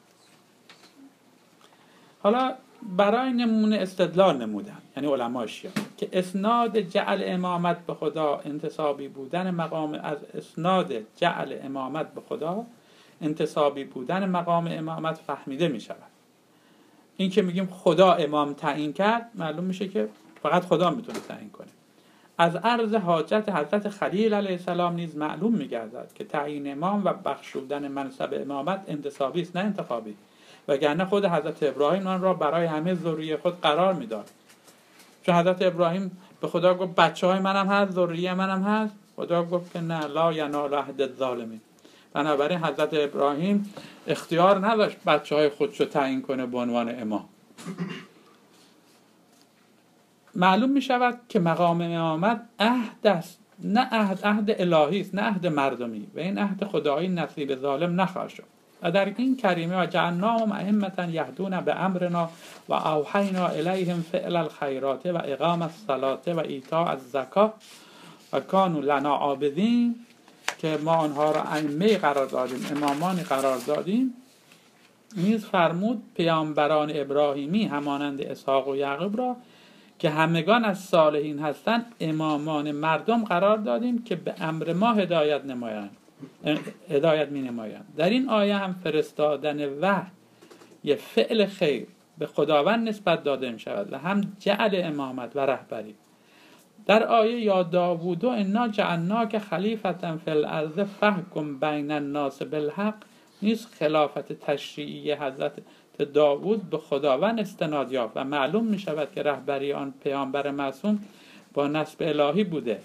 حالا برای نمونه استدلال نمودن، یعنی علمای شیعه، که اسناد جعل امامت به خدا انتصابی بودن مقام از اسناد جعل امامت به خدا انتصابی بودن مقام امامت فهمیده می شود. این که میگیم خدا امام تعیین کرد معلوم میشه که فقط خدا میتونه تعیین کنه. از عرض حاجت حضرت خلیل علیه السلام نیز معلوم میگردد که تعیین امام و بخشودن منصب امامت انتصابی است نه انتخابی، وگرنه خود حضرت ابراهیم آن را برای همه ذریه خود قرار میداد. چون حضرت ابراهیم به خدا گفت بچه های منم هست، ذریه منم هست. خدا گفت که نه، لا ینال عهد الظالمین. بنابراین حضرت ابراهیم اختیار نداشت بچه های خودشو تعیین کنه به عنوان امام. معلوم می شود که مقام امامت عهد است، نه عهد عهد الهی است، نه عهد مردمی، و این عهد خدایی نصیب ظالم نخواهد شد. و در این کریمه و جعلناهم ائمة یهدون بامرنا و اوحینا الیهم فعل الخیرات و اقام الصلاة و ایتاء الزکاة و کانوا لنا عابدین، که ما آنها را ائمه قرار دادیم، امامانی قرار دادیم. نیز فرمود پیامبران ابراهیمی همانند اسحاق و یعقوب را که همگان از صالحین هستند امامان مردم قرار دادیم که به امر ما هدایت نمایند، هدایت می نمایند. در این آیه هم فرستادن وحی یه فعل خیر به خداوند نسبت داده می شود و هم جعل امامت و رهبری. در آیه یا داوود انا جعلناک خلیفة فی الارض فاحکم بین الناس بالحق نیز خلافت تشریعی حضرت داوود به خداوند استناد یافت و معلوم می شود که رهبری آن پیامبر معصوم با نصب الهی بوده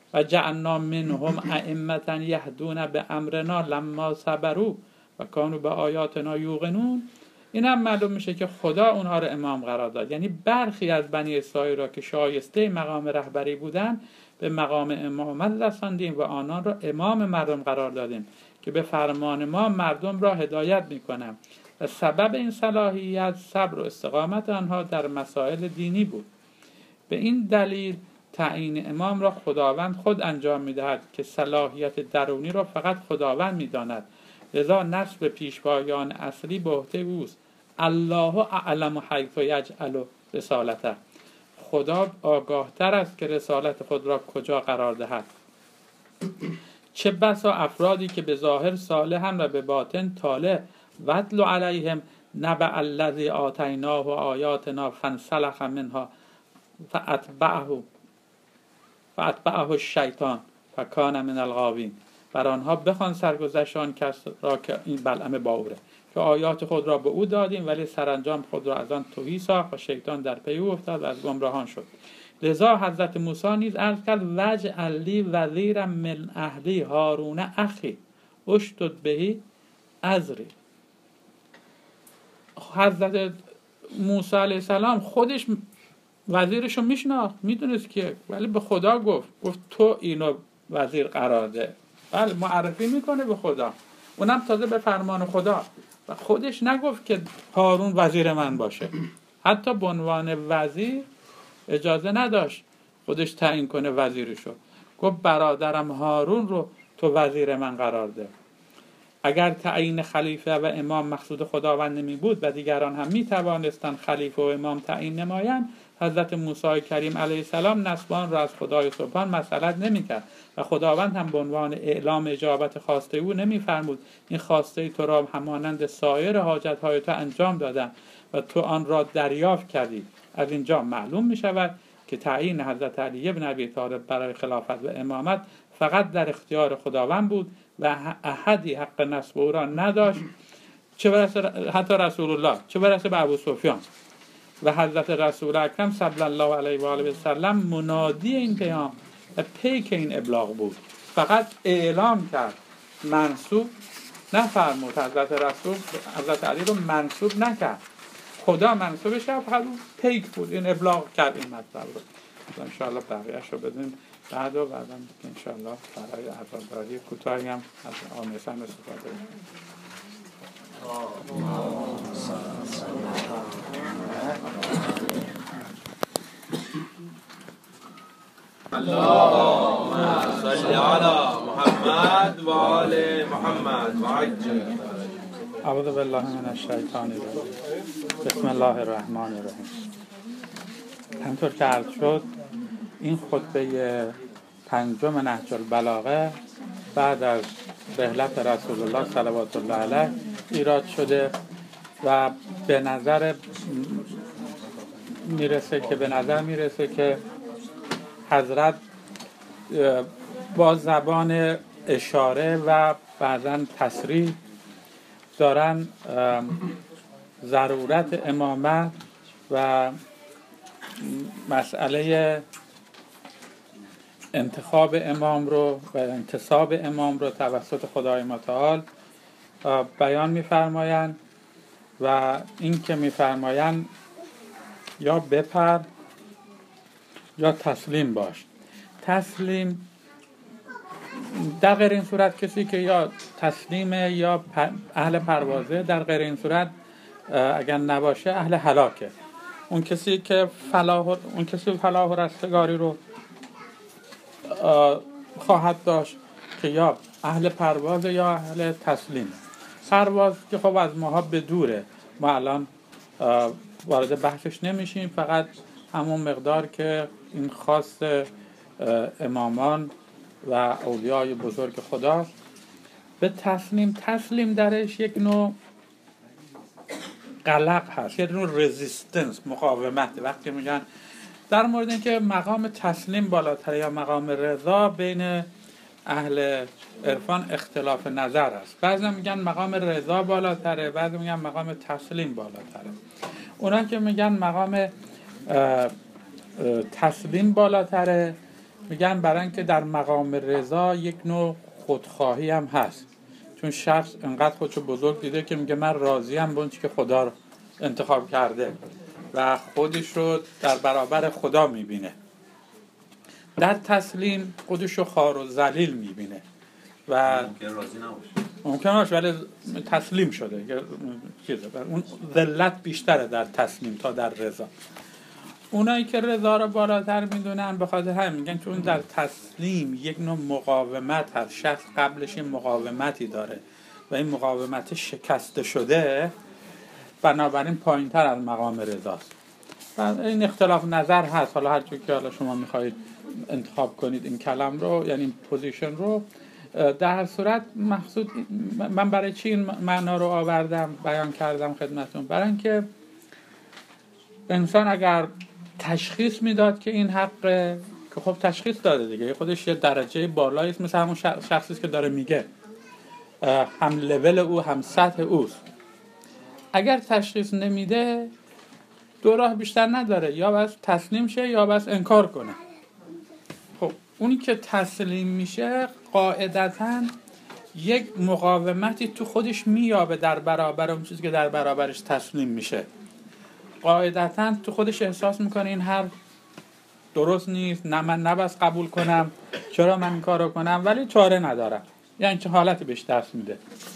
و جعلنا منهم ائمة یهدون بامرنا لما صبروا و کانوا بآیاتنا یوقنون. این هم معلوم میشه که خدا اونها رو امام قرار داد، یعنی برخی از بنی اسرائیل را که شایسته مقام رهبری بودن به مقام امامت رساندیم و آنان را امام مردم قرار دادیم که به فرمان ما مردم را هدایت میکنند و سبب این صلاحیت صبر و استقامت آنها در مسائل دینی بود. به این دلیل تعیین امام را خداوند خود انجام میدهد که صلاحیت درونی را فقط خداوند میداند، لذا نصب پیشوایان اصلی به عهده اوست. الله اعلم حیث یجعل رسالته، خدا آگاه تر است که رسالت خود را کجا قرار دهد. چه بسا افرادی که به ظاهر صالحند و به باطن طالع، واتل علیهم نبأ الذی آتیناه آیاتنا فانسلخ منها فاتبعه فاتبعه الشیطان فکان من الغاوین. بر آنها بخوان سرگذشت آن کس را که این بلعم باوره که آیات خود را به او دادیم ولی سرانجام خود را از آن تهی ساخت و شیطان در پی او افتاد و از گمراهان شد. لذا حضرت موسی نیز عرض کرد واجعل لی وزیرا من اهلی هارون اخی اشدد به ازری. حضرت موسی علیه السلام خودش وزیرشو میشناخت، میدونست که، ولی به خدا گفت گفت تو اینو وزیر قرار ده. بله، معرفی میکنه به خدا، اونم تازه به فرمان خدا، و خودش نگفت که هارون وزیر من باشه. حتی به عنوان وزیر اجازه نداشت خودش تعیین کنه وزیرشو، گفت برادرم هارون رو تو وزیر من قرار ده. اگر تعیین خلیفه و امام مقصود خداوند نمی بود و دیگران هم می توانستند خلیفه و امام تعیین نمایند، حضرت موسی کریم علیه السلام نسبان را از خدای سبحان مسئلت نمی کرد و خداوند هم به عنوان اعلام اجابت خواسته او نمی فرمود این خواسته تو را همانند سایر حاجت های تو انجام دادم و تو آن را دریافت کردی. از اینجا معلوم می شود که تعیین حضرت علی بن ابی طالب برای خلافت و امامت فقط در اختیار خداوند بود و احدی حق نصب او را نداشت، چه برسه حتی رسول الله، چه برسه به ابو سفیان. و حضرت رسول اکرم صلی الله علیه و آله و سلم منادی این پیام و پیک این ابلاغ بود، فقط اعلام کرد، منصوب نفرمود. حضرت رسول حضرت علی رو منصوب نکرد، خدا منصوبش کرد، فقط پیک بود، این ابلاغ کرد این مطلب رو. ان شاء الله بقیه‌اش رو بدیم بعد و بعدا ان شاء الله برای عزاداری کوتاهی هم از آموزش استفاده کنیم. اللهم صل علی محمد و آل محمد و عجل. اعوذ بالله من الشیطان الرجیم. بسم الله الرحمن الرحیم. همطور که عرض شد این خطبه پنجم نهج البلاغه بعد از رحلت رسول الله صلوات الله علیه ایراد شده و به نظر میرسه که به نظر میرسه که حضرت با زبان اشاره و بعضاً تصریح دارن ضرورت امامت و مسئله انتخاب امام رو و انتصاب امام رو توسط خدای متعال بیان می‌فرمایند و این که می‌فرمایند یا بپر یا تسلیم باش. تسلیم در غیر این صورت کسی که یا تسلیمه یا اهل پروازه، در غیر این صورت اگر نباشه اهل هلاکه. اون کسی که فلاح اون کسی فلاح و رستگاری رو خواهد داشت که یا اهل پرواز یا اهل تسلیم. پرواز که خب از ماها به دوره، ما الان وارد بحثش نمیشیم، فقط همون مقدار که این خاص امامان و اولیای بزرگ خداست. به تسلیم تسلیم درش یک نوع قلق هست، یک نوع رزیستنس، مقاومت. وقتی میگن در مورد اینکه مقام تسلیم بالاتر یا مقام رضا، بین اهل عرفان اختلاف نظر است. بعضی میگن مقام رضا بالاتره، بعضی میگن مقام تسلیم بالاتره. اونا که میگن مقام تسلیم بالاتره میگن برای اینکه در مقام رضا یک نوع خودخواهی هم هست، چون شخص انقدر خودشو بزرگ دیده که میگه من راضیم به اون چیزی که خدا رو انتخاب کرده و خودش رو در برابر خدا میبینه. در تسلیم خودش رو خوار و ذلیل میبینه و ممکن راضی نباشه، ممکن باشه ولی تسلیم شده. اون ذلت بیشتره در تسلیم تا در رضا. اونایی که رضا رو بالاتر میدونن به خاطر همین میگن چون در تسلیم یک نوع مقاومت هست، شخص قبلش این مقاومتی داره و این مقاومت شکسته شده، بنابراین پایین تر از مقام رضاست. و این اختلاف نظر هست، حالا هر چون که حالا شما میخواهید انتخاب کنید این کلم رو، یعنی این پوزیشن رو. در هر صورت مقصود من برای چی این معنا رو آوردم بیان کردم خدمتتون؟ برای اینکه انسان اگر تشخیص میداد که این حقه، که خب تشخیص داده دیگه، خودش یه درجه بالایی است، مثل همون شخصی که داره میگه هم لول او هم سطح اوست. اگر تشخیص نمیده دو راه بیشتر نداره، یا بس تسلیم شه یا بس انکار کنه. خب اونی که تسلیم میشه قاعدتاً یک مقاومتی تو خودش میابه در برابر اون چیزی که در برابرش تسلیم میشه. قاعدتاً تو خودش احساس میکنه این حرف درست نیست، نه من نباید قبول کنم، چرا من این کارو کنم، ولی چاره ندارم. یعنی چه حالتی بهش دست میده.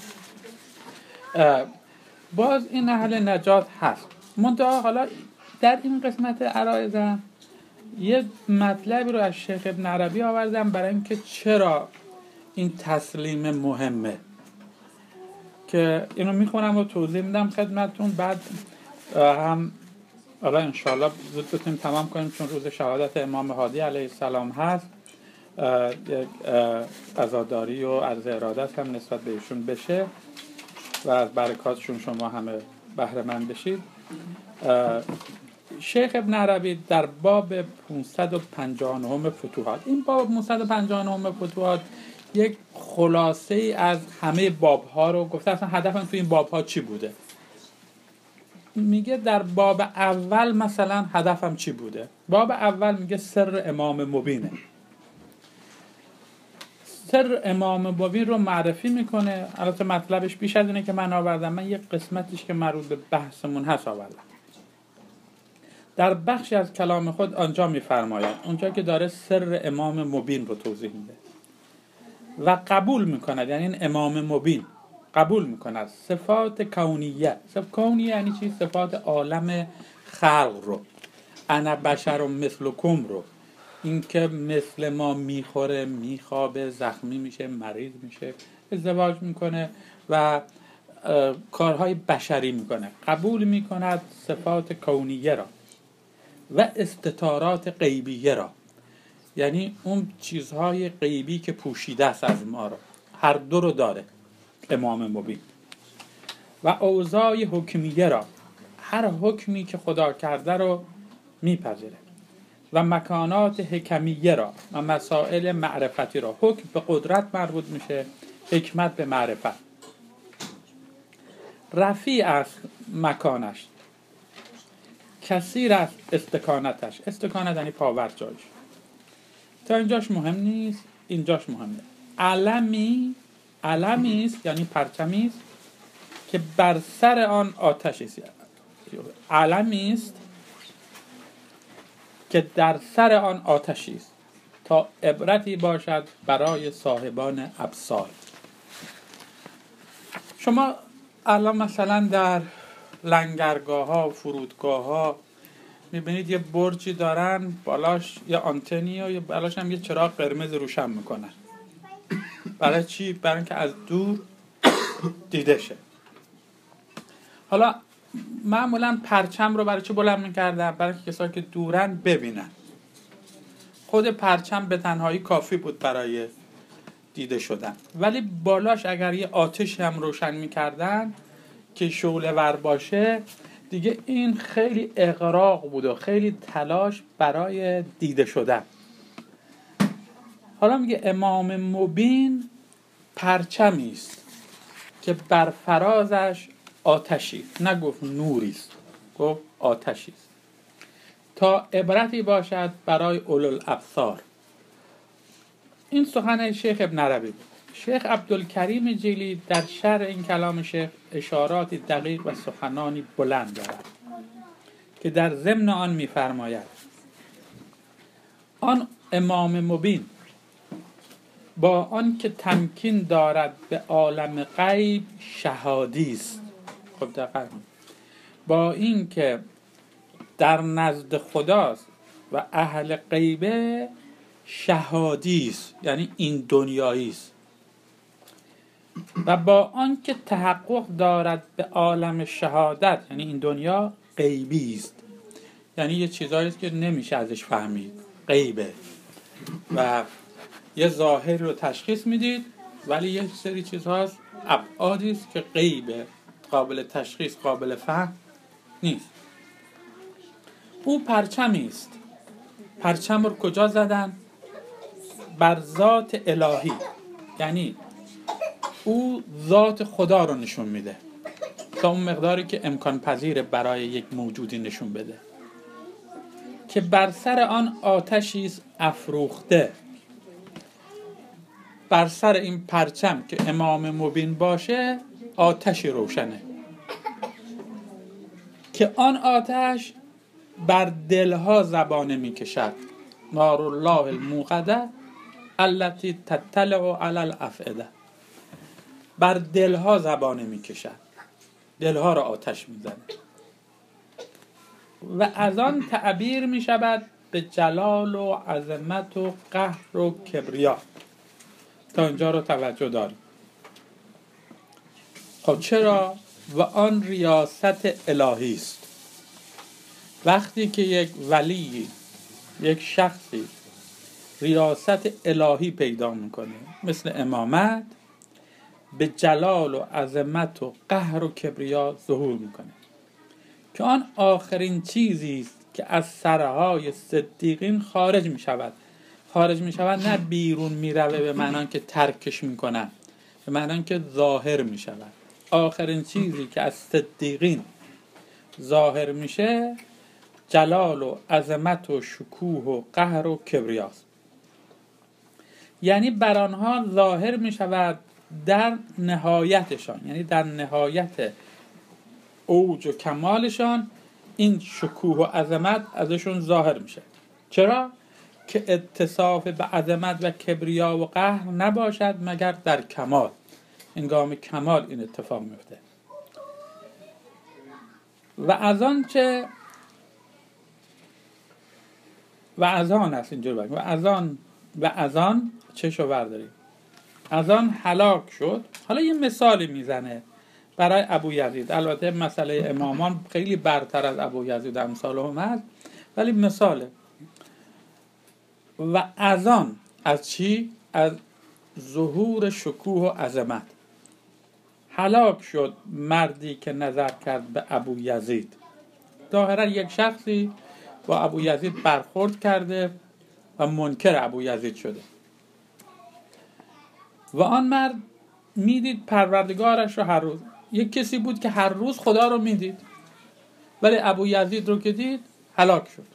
باز این اهل نجات هست. منتها حالا در این قسمت عرایزم یه مطلبی رو از شیخ ابن عربی آوردم برای اینکه چرا این تسلیم مهمه، که اینو میخونم و توضیح میدم خدمتتون. بعد هم حالا انشاءالله زود بتونیم تمام کنیم چون روز شهادت امام هادی علیه السلام هست. یک عزاداری و عرض ارادت هم نسبت به ایشون بشه و از برکاتشون شما همه بهره مند بشید. شیخ ابن عربی در باب پانصد و پنجاه و نه فتوحات، این باب پانصد و پنجاه و نه فتوحات یک خلاصه ای از همه باب ها رو گفته. اصلا هدفم تو این باب ها چی بوده؟ میگه در باب اول مثلا هدفم چی بوده؟ باب اول میگه سر امام مبینه. سر امام مبین رو معرفی میکنه. البته مطلبش بیش از اینه که من آوردم، من یک قسمتش که مربوط به بحثمون هست آوردم. در بخشی از کلام خود آنجا میفرماید، اونجا که داره سر امام مبین رو توضیح میده و قبول میکند، یعنی این امام مبین قبول میکند صفات کونیه. صفات کونیه یعنی چی؟ صفات عالم خلق رو، انا بشر و مثلکم رو، این که مثل ما میخوره، میخوابه، زخمی میشه، مریض میشه، ازدواج میکنه و کارهای بشری میکنه. قبول میکند صفات کونیه را و استتارات غیبیه را، یعنی اون چیزهای غیبی که پوشیده است از ما رو، هر دو رو داره امام مبین. و اوضاع حکمیه را، هر حکمی که خدا کرده رو میپذیره. و مکانات حکمیه را و مسائل معرفتی را، حکم به قدرت مربوط میشه، حکمت به معرفت. رفیع است مکانش، کثیر است استکانتش. استکانت یعنی پاورجایش. تا اینجاش مهم نیست، اینجاش مهمه. علمی، علمی است یعنی پرچمی است که بر سر آن آتش است. علمی است که در سر آن آتشی است تا عبرتی باشد برای صاحبان ابصار. شما الان مثلا در لنگرگاه ها و فرودگاه ها میبینید یه برجی دارن، بالاش یه آنتنی و بالاش هم یه چراغ قرمز روشن میکنن. برای چی؟ برای اینکه از دور دیده شه. حالا معمولا پرچم رو برای چی بلند میکردن؟ برای اینکه کسایی که دورن ببینن. خود پرچم به تنهایی کافی بود برای دیده شدن، ولی بالاش اگر یه آتش هم روشن میکردن که شعله ور باشه، دیگه این خیلی اغراق بود و خیلی تلاش برای دیده شدن. حالا میگه امام مبین پرچمی است که بر فرازش آتشی، نگفت نوری است، گفت آتشی است تا عبرتی باشد برای اولوالابصار. این سخن شیخ ابن عربی بود. شیخ عبدالکریم جیلی در شرح این کلام شیخ اشاراتی دقیق و سخنانی بلند دارد که در ضمن آن می‌فرماید آن امام مبین با آن که تمکین دارد به عالم غیب شهادی است. خب دقیق با این که در نزد خداست و اهل غیبه شهادی است، یعنی این دنیایی است، و با آن که تحقق دارد به عالم شهادت، یعنی این دنیا غیبی است، یعنی یه چیزایی است که نمیشه ازش فهمید، غیبه و یه ظاهر رو تشخیص میدید ولی یه سری چیزهاست ابعادی است که غیبه، قابل تشخیص، قابل فهم نیست. او پرچمی است. پرچم رو کجا زدن؟ بر ذات الهی، یعنی او ذات خدا رو نشون میده تا اون مقداری که امکان پذیره برای یک موجودی نشون بده، که بر سر آن آتشی است افروخته. بر سر این پرچم که امام مبین باشه آتشی روشنه که آن آتش بر دلها زبانه می کشد. نار الله الموقده التي تطلع علی الافئده. بر دلها زبانه می کشد، دلها را آتش می زند و از آن تعبیر می شود به جلال و عظمت و قهر و کبریا. تا اینجا رو توجه داریم. خب چرا؟ و آن ریاست الهی است. وقتی که یک ولی، یک شخصی ریاست الهی پیدا میکنه مثل امامت، به جلال و عظمت و قهر و کبریا ظهور میکنه که آن آخرین چیزی است که از سرهای صدیقین خارج میشود. خارج میشود نه بیرون میروه به معنی که ترکش میکنن، به معنی که ظاهر میشود. آخرین چیزی که از صدیقین ظاهر میشه جلال و عظمت و شکوه و قهر و کبریاست. یعنی بر آنها ظاهر میشود در نهایتشان، یعنی در نهایت اوج و کمالشان این شکوه و عظمت ازشون ظاهر میشه. چرا؟ که اتصاف به عظمت و کبریا و قهر نباشد مگر در کمال. هنگام کمال این اتفاق میفته. و از آن چه و از آن است اینجور بگیم و از آن و از آن چه شو برداریم از آن هلاک شد. حالا یه مثالی میزنه برای ابو یزید. البته مسئله امامان خیلی برتر از ابو یزید امثال هم هست، ولی مثاله. و از آن از چی؟ از ظهور شکوه و عظمت. هلاک شد مردی که نظر کرد به ابو یزید. ظاهرا یک شخصی با ابو یزید برخورد کرده و منکر ابو یزید شده و آن مرد میدید پروردگارش رو هر روز. یک کسی بود که هر روز خدا رو میدید، ولی ابو یزید رو که دید هلاک شد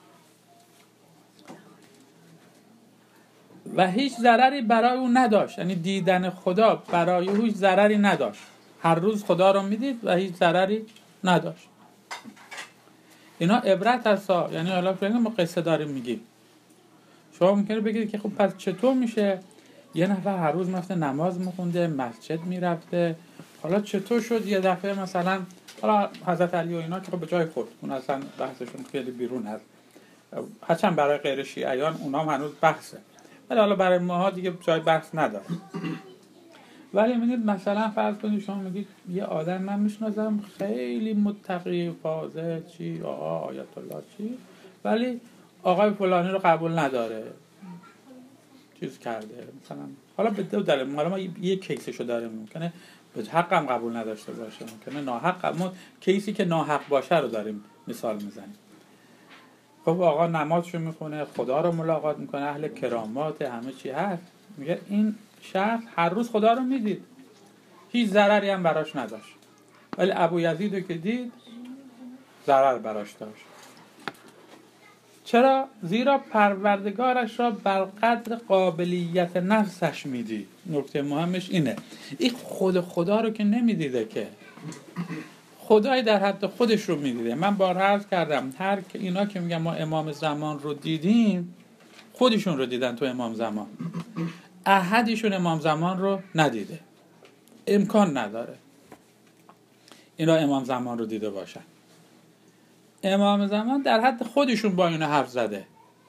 و هیچ ضرری برای او نداشت. یعنی دیدن خدا برای او هیچ ضرری نداشت. هر روز خدا رو میدید و هیچ ضرری نداشت. اینا عبرت هست. یعنی حالا فرنگ ما قصه داریم میگیم. شما ممکنه بگید که خب پس چطور میشه یه نفر هر روز مثلا نماز میخونده، مسجد میرفته، حالا چطور شد یه دفعه مثلا حالا حضرت علی و اینا که خب به جای خود اون اصلا بحثشون خیلی بیرون هست، هرچند برای غیر شیعیان اونا هم هنوز بحثه، ولی حالا برای ماها دیگه جای بحث نداره. ولی میگید مثلا فرض کنید شما میگید یه آدم من میشناسم خیلی متقی فاضل چی آقا آیت الله چی، ولی آقای فلانی رو قبول نداره، چیز کرده مثلا، حالا به دو دلیل. حالا ما یه کیسشو داریم، ممکنه به حقم قبول نداشته باشه، ممکنه ناحق. ما کیسی که ناحق باشه رو داریم مثال میزنیم. خب آقا نمازشو میخونه، خدا رو ملاقات میکنه، اهل کرامات، همه چی هست. میگه این شخص هر روز خدا رو میدید، هیچ ضرری هم براش نداشت، ولی ابو یزید رو که دید ضرر براش داشت. چرا؟ زیرا پروردگارش را بر قدر قابلیت نفسش میدید. نکته مهمش اینه، این خود خدا رو که نمیدیده، که خدای در حد خودش رو میدیده. من بارها عرض کردم هر که اینا که میگن ما امام زمان رو دیدیم، خودشون رو دیدن تو امام زمان. احدیشون امام زمان رو ندیده، امکان نداره اینا امام زمان رو دیده باشن. امام زمان در حد خودشون با اینا حرف زده.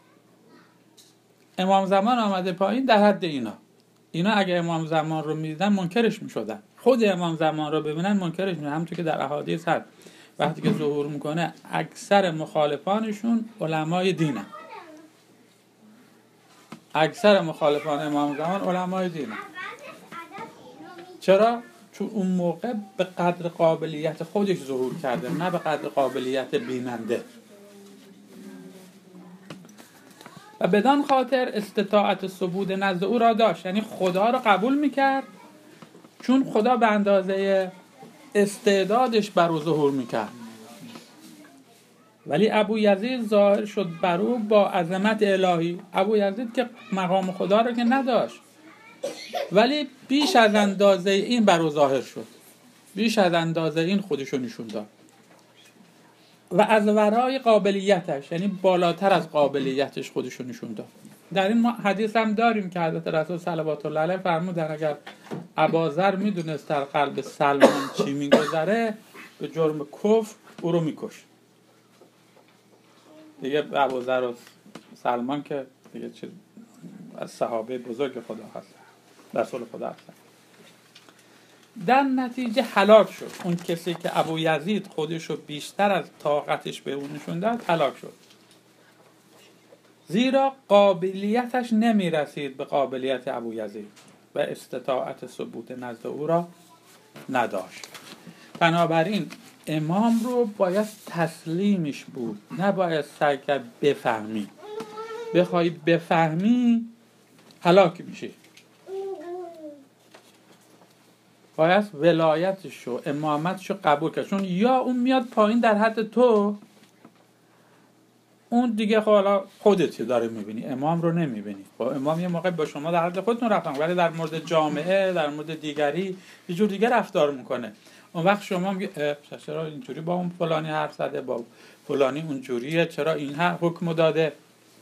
امام زمان آمده پایین در حد اینا. اینا اگه امام زمان رو میدیدن منکرش میشدن. خود امام زمان رو ببینن منکرش میشدن. همونطور که در احادیث هست وقتی که ظهور میکنه اکثر مخالفانشون علمای دینن. اکثر مخالفان امام زمان علمای دینن. چرا؟ چون اون موقع به قدر قابلیت خودش ظهور کرده، نه به قدر قابلیت بیننده. و بدان خاطر استطاعت ثبوت نزد او را داشت، یعنی خدا را قبول میکرد چون خدا به اندازه استعدادش بر او ظهور میکرد. ولی ابو یزید ظاهر شد بر او با عظمت الهی. ابو یزید که مقام خدا را که نداشت، ولی بیش از اندازه این بر او ظاهر شد، بیش از اندازه این خودشو نشون داد و از ورای قابلیتش، یعنی بالاتر از قابلیتش خودشو نشون داد. در این حدیث هم داریم که حضرت رسول صلوات الله علیه فرمودن اگر اباذر میدونست در قلب سلمان چی میگذره به جرم کفر او رو میکش. دیگه ابوذر و سلمان که دیگه چه از صحابه بزرگ خدا هست، رسول خدا هست. در نتیجه هلاک شد. اون کسی که ابو یزید خودشو بیشتر از طاقتش به اون نشون داد هلاک شد، زیرا قابلیتش نمی رسید به قابلیت ابو یزید و استطاعت ثبوت نزد او را نداشت. بنابراین امام رو باید تسلیمش بود، نباید سعی کرد بفهمی. بخوای بفهمی هلاک میشی. باید ولایتشو امامتشو قبول کرد، چون یا اون میاد پایین در حد تو، اون دیگه حالا خودتی داره میبینی، امام رو نمیبینی. خب امام یه موقع با شما در حد خودتون رفتن، ولی در مورد جامعه، در مورد دیگری یه جور دیگه رفتار میکنه. اون وقت شما میگه چرا اینجوری با اون فلانی حرف زده، با فلانی اونجوریه، چرا این حکم داده.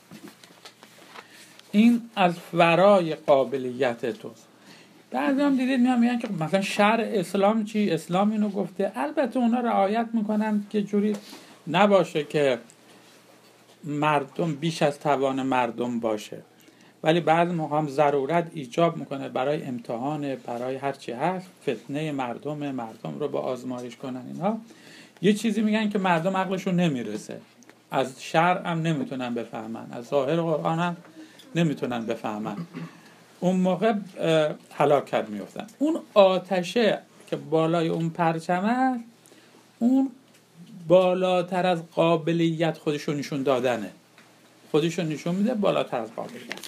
این از ورای قابلیت توست. بعضی هم دیدید میان میگن که مثلا شرع اسلام چی، اسلام اینو گفته. البته اونا رعایت میکنن که جوری نباشه که مردم بیش از توان مردم باشه، ولی بعضی موقع هم ضرورت ایجاب میکنه برای امتحان، برای هر چی هست، فتنه مردم مردم رو با آزمایش کنن. اینا یه چیزی میگن که مردم عقلشون نمیرسه، از شرع هم نمیتونن بفهمن، از ظاهر قرآن هم نمیتونن بفهمن. اون موقع هلاکت میفتن. اون آتشه که بالای اون پرچمه، اون بالاتر از قابلیت خودشو نشون دادنه، خودشو نشون میده بالاتر از قابلیت.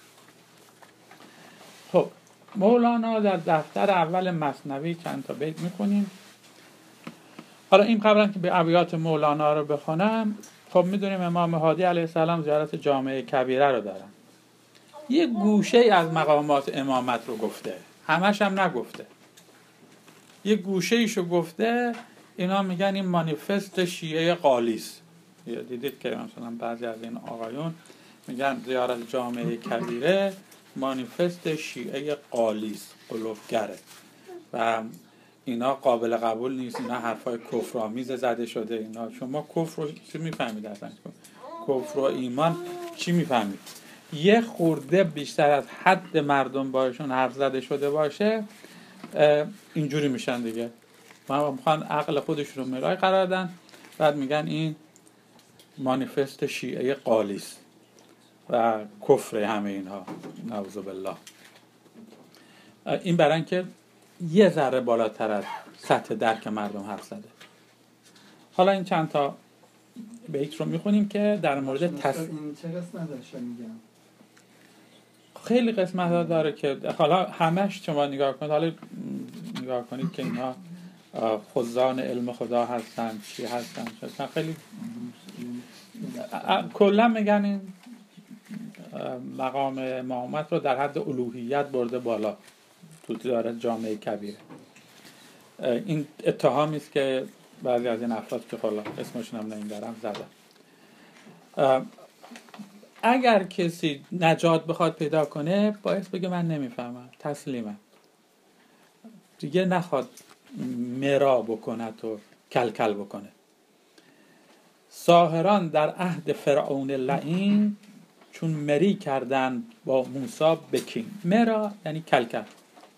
خب مولانا در دفتر اول مثنوی چند تا بیت میکنیم. حالا این قبلا که به ابیات مولانا رو بخونم، خب میدونیم امام هادی علیه السلام زیارت جامعه کبیره رو دارن. یه گوشه از مقامات امامت رو گفته، همش هم نگفته، یه گوشه ایشو گفته. اینا میگن این مانیفست شیعه قالیس. دیدید که مثلا بعضی از این آقایون میگن زیارت جامعه کبیره مانیفست شیعه قالیس، قلوفگره و اینا قابل قبول نیست، اینا حرفای کفرآمیز زده شده. اینا شما کفر رو چی میفهمید اصلا؟ کفر و ایمان چی میفهمید؟ یه خورده بیشتر از حد مردم باشون حرف زده شده باشه اینجوری میشن دیگه. ما میخوان عقل خودشون رو مرای قرار دادن، بعد میگن این مانیفست شیعه قالیس و کفر همه اینها، نعوذ بالله. این برای اینکه یه ذره بالاتر از سطح درک مردم حرف زده. حالا این چند تا بیت رو میخونیم که در مورد تس... این چه قسمتش میگم؟ خیلی قسمت ها داره که حالا همش شما نگاه کنید، حالا نگاه کنید که اینها خزان علم خدا هستن، چی هستن، چی خیلی کلا میگن این مقام امامت رو در حد الوهیت برده بالا تو داره جامعه کبیره. این اتهامی است که بعضی از این افراد که خلا اسمشون هم نمیبرم زدن. اگر کسی نجات بخواد پیدا کنه باعث بگه من نمیفهمم، تسلیمم، دیگه نخواد مرا بکنه و کل کل بکنه. ساحران در عهد فرعون لعین چون مری کردن با موسی بکین. مرا یعنی کل کل.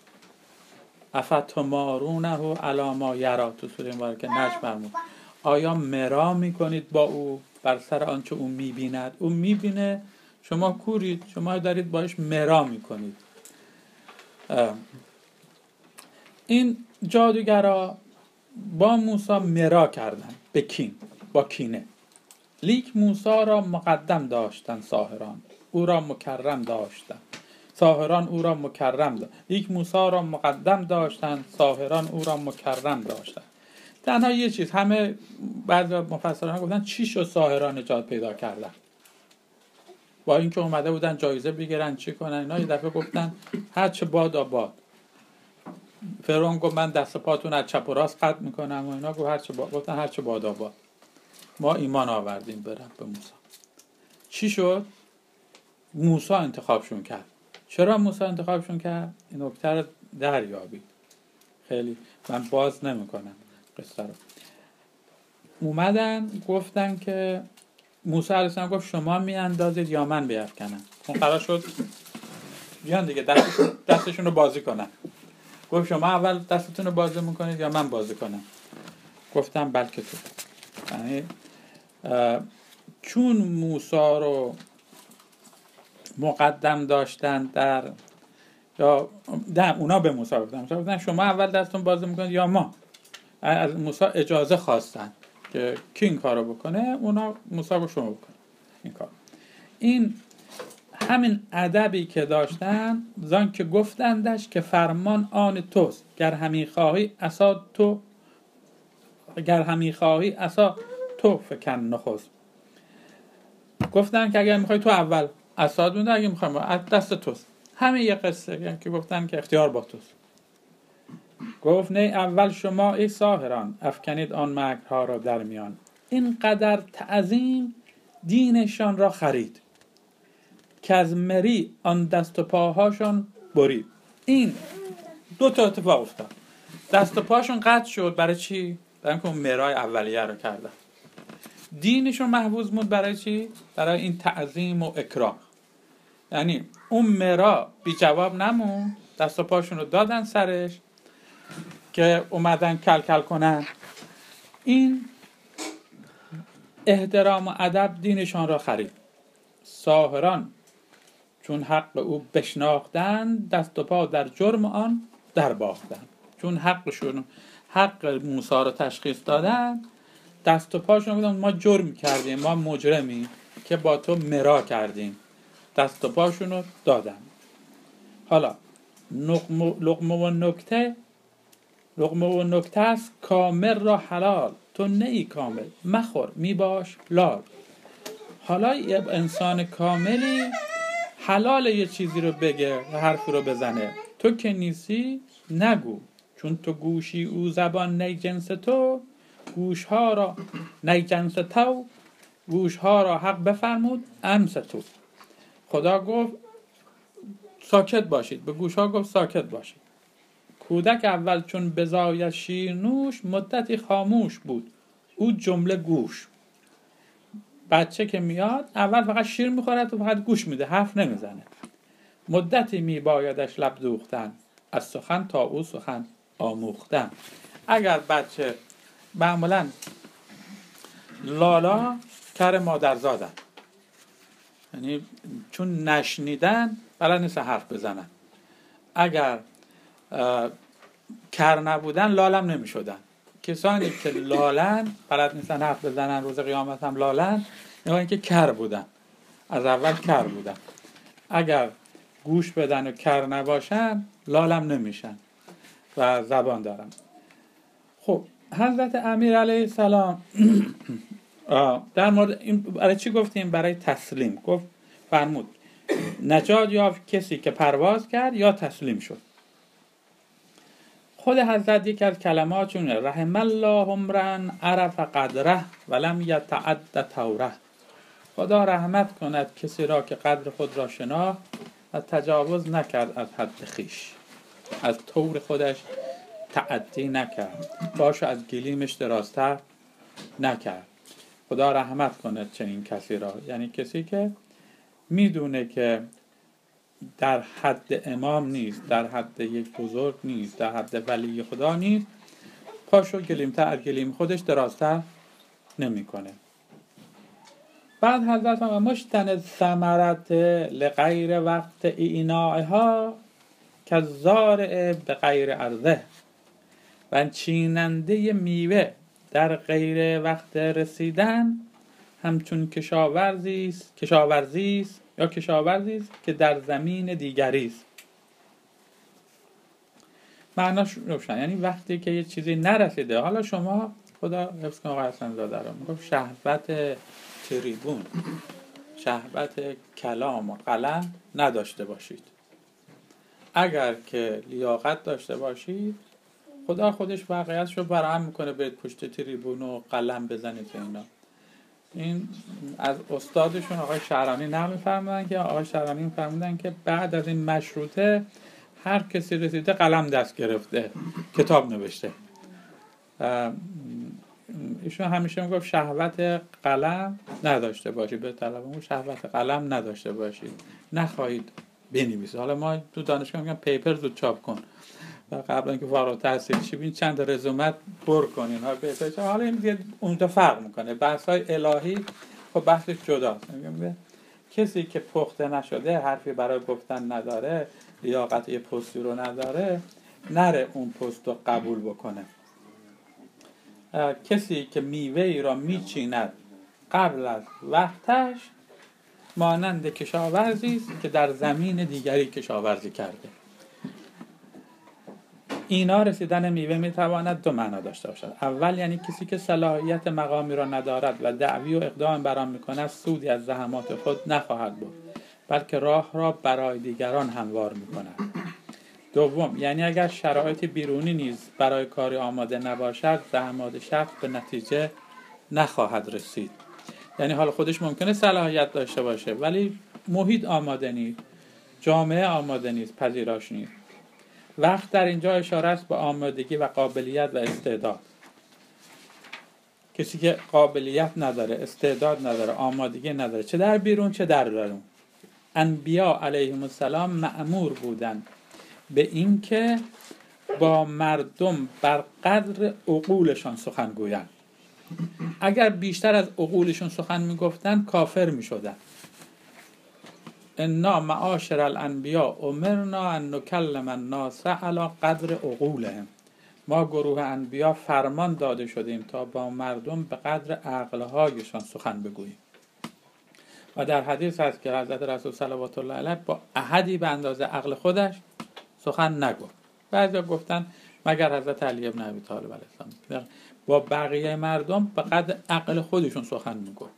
افتمارونه علی ما یرا، تو سوره مبارکه نجم فرمود آیا مرا میکنید با او بر سر آنچه او میبیند؟ او میبینه، شما کورید، شما دارید باش مرا میکنید. این جادوگرا با موسی مرا کردن به کین، با کینه. لیک موسی را مقدم داشتن ساحران، او را مکرم داشتن. ساحران او را مکرم داشتن. لیک موسی را مقدم داشتن، ساحران او را مکرم داشتن. تنها یه چیز، همه بعضی مفسران گفتن چی شد ساحران نجات پیدا کردن؟ با اینکه اومده بودن جایزه بگیرن چی کنن، اینا یه دفعه گفتن هر چه باد آباد. فرعون گفت من دست پاتون از چپ و راست قطع میکنم و اینا گفت هر چه باد، گفتن هر چه باد آباد. ما ایمان آوردیم برم به موسی. چی شد؟ موسی انتخابشون کرد. چرا موسی انتخابشون کرد؟ این نکته رو دریابید. خیلی من باز نمیکنم قصه رو. اومدن گفتن که موسی علیه السلام گفت شما میاندازید یا من بیفکنم. اون قرار شد بیان دیگه دستشون, دستشون رو بازی کنن. گفت شما اول دستتون رو بازی میکنید یا من بازی کنم؟ گفتم بلکه تو. یعنی چون موسی رو مقدم داشتن در یا در اونا به موسی گفتن گفتن شما اول دستتون بازی میکنید یا ما. از موسی اجازه خواستن که کی این کارو بکنه، اونا موسی رو شما بکنه این کار. این همین ادبی که داشتن زان که گفتندش که فرمان آن توست، گر همی خواهی عصا تو گر همی خواهی عصا تو فکن نخست. گفتن که اگر میخوای تو اول عصا بنده، اگه میخوای دست توست. همین یه قصه یعنی که گفتن که اختیار با توست. گفت نه اول شما ای ساحران افکنید آن مکرها را در میان. اینقدر تعظیم دینشان را خرید که از مری آن دست و پاهاشون برید. این دو تا اتفاق افتاد. دست و پاهاشون قطع شد. برای چی؟ برای اینکه اون مرای اولیه رو کردن. دینشون محفوظ موند. برای چی؟ برای این تعظیم و اکرام. یعنی اون مرا بی جواب نمون، دست و پاشون رو دادن سرش که اومدن کل کل کنن. این احترام و ادب دینشان را خرید. ساحران چون حق او بشناختن، دست و پا در جرم آن در باختن. چون حقشون حق موسی رو تشخیص دادن، دست و پاشون بودن ما جرم کردیم، ما مجرمیم که با تو مرا کردیم. دست و پاشون رو دادن. حالا لقمه و نکته لقمه و نکته است کامل را حلال، تو نهی کامل مخور می باش لال. حالا یه انسان کاملی حلال یه چیزی رو بگه و حرفی رو بزنه، تو که نیستی نگو. چون تو گوشی او زبان نی جنس تو، گوشها را نی جنس تو، گوشها را حق بفرمود امس تو. خدا گفت ساکت باشید، به گوشها گفت ساکت باشید. کودک اول چون بزاید شیر نوش، مدتی خاموش بود او جمله گوش. بچه که میاد اول فقط شیر میخوره و فقط گوش میده، حرف نمیزنه. مدتی میبایدش لب دوختن، از سخن تا او سخن آموختن. اگر بچه معمولا لالا کر مادر زادن، یعنی چون نشنیدن بلد نیست حرف بزنن. اگر کر نبودن لالم نمی شدن. کسانی که لالن بلد نیستن حرف بزنن، روز قیامت هم لالن، یعنی که کر بودن، از اول کر بودن. اگر گوش بدن و کر نباشن لالم نمیشن و زبان دارن. خب حضرت امیر علیه السلام در مورد این برای چی گفتیم؟ برای تسلیم. گفت فرمود نجات یافت کسی که پرواز کرد یا تسلیم شد. خود حضرت یک از کلماتشون رحم الله امرا عرف قدره ولم یتعد توره. خدا رحمت کند کسی را که قدر خود را شناخت و تجاوز نکرد از حد خویش، از طور خودش تعدی نکرد، باشه از گلیمش درازتر نکرد. خدا رحمت کند چنین کسی را، یعنی کسی که میدونه که در حد امام نیست، در حد یک بزرگ نیست، در حد ولی خدا نیست، پاشو گلیمتر از گلیم خودش درازتر نمی کنه. بعد حضرت ما مشتن ثمرت لغیر وقت اینائها که زارع به غیر ارضه. و چیننده میوه در غیر وقت رسیدن همچون کشاورزی است کشاورزی است یا کشاورزی است که در زمین دیگری است. معناش روشن، یعنی وقتی که یه چیزی نرسیده، حالا شما خدا حفظ کنه آقای حسن زاده رو میگفت شهوت تریبون، شهوت کلام و قلم نداشته باشید. اگر که لیاقت داشته باشید خدا خودش واقعیتش رو برهم میکنه برید پشت تریبون و قلم بزنید. اینا این از استادشون آقای شعرانی نقل فرمودن که آقای شعرانی فرمودن که بعد از این مشروطه هر کسی رسیده قلم دست گرفته کتاب نوشته. ایشون همیشه میگفت شهوت قلم نداشته باشید، به طلبمون شهوت قلم نداشته باشید، نخواهید بنویسید. حالا ما تو دانشگاه میگن پیپر زود چاپ کن و قبل اینکه فارغ التحصیل شی ببین چند رزومت پر کنین ها پیپر چاپ. حالا این دیگه اون تو فرق میکنه. بحث‌های الهی خب بحثش جداست. میگم کسی که پخته نشده، حرفی برای گفتن نداره، لیاقت یه پستی رو نداره، نره اون پست رو قبول بکنه. کسی که میوه‌ای را میچیند قبل از وقتش مانند کشاورزی است که در زمین دیگری کشاورزی کرده. اینا رسیدن میوه میتواند دو معنا داشته باشد. اول یعنی کسی که صلاحیت مقامی را ندارد و دعوی و اقدام بر آن میکند سودی از زحمات خود نخواهد برد، بلکه راه را برای دیگران هموار میکند. دوم یعنی اگر شرایط بیرونی نیز برای کاری آماده نباشد زحمات شخص به نتیجه نخواهد رسید. یعنی حال خودش ممکنه صلاحیت داشته باشه ولی محیط آماده نیست، جامعه آماده نیست، پذیراش نیست. وقت در اینجا اشاره است به آمادگی و قابلیت و استعداد. کسی که قابلیت نداره، استعداد نداره، آمادگی نداره، چه در بیرون چه در درون. انبیا علیهم السلام مأمور بودند به این که با مردم بر قدر عقولشان سخن گویند. اگر بیشتر از عقولشون سخن میگفتن کافر میشدن. انا معاشر الانبیاء امرنا ان نکلم الناس علی قدر عقولهم. ما گروه انبیا فرمان داده شدیم تا با مردم به قدر عقلهایشان سخن بگوییم. و در حدیث هست که حضرت رسول صلوات الله علیه با احدی به اندازه عقل خودش سخن نگفت. بعضیا گفتن مگر حضرت علی بن ابی طالب علیه السلام با بقیه مردم به قدر عقل خودشون سخن میگفت.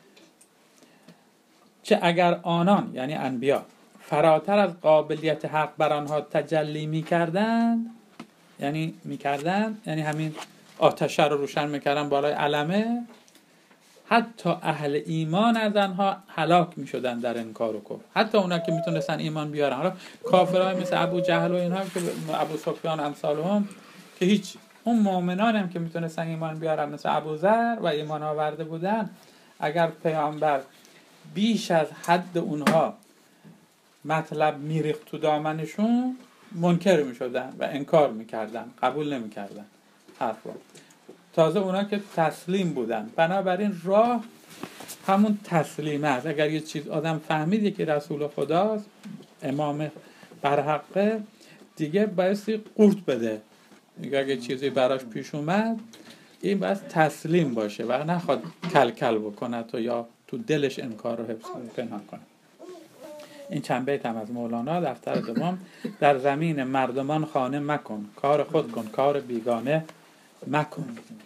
چه اگر آنان یعنی انبیا فراتر از قابلیت حق بر آنها تجلی میکردند، یعنی میکردند یعنی همین آتش رو روشن میکردن بالای علمه، حتی اهل ایمان از آنها هلاک میشدن در انکار و کفر. حتی اونا که میتونستن ایمان بیارن، حالا کافرای مثل ابو جهل و اینها که ابو سفیان امثالهم که هیچ، اون مؤمنان هم که میتونستن ایمان بیارن مثل ابو ذر و ایمان آورده بودن، اگر پیامبر بیش از حد اونها مطلب میریخت تو دامنشون منکر میشدن و انکار میکردن، قبول نمیکردن حرف رو. تازه اونا که تسلیم بودن. بنابراین راه همون تسلیمه است. اگر یه چیز آدم فهمیده که رسول خداست، امام برحقه، دیگه بایستی قورت بده. اگر چیزی براش پیش اومد این باید تسلیم باشه و نخواد کل کل بکنه تو یا تو دلش انکار رو حفظ پنهان کنه. این چند بیت هم از مولانا دفتر دوم. در زمین مردمان خانه مکن، کار خود کن کار بیگانه مکن.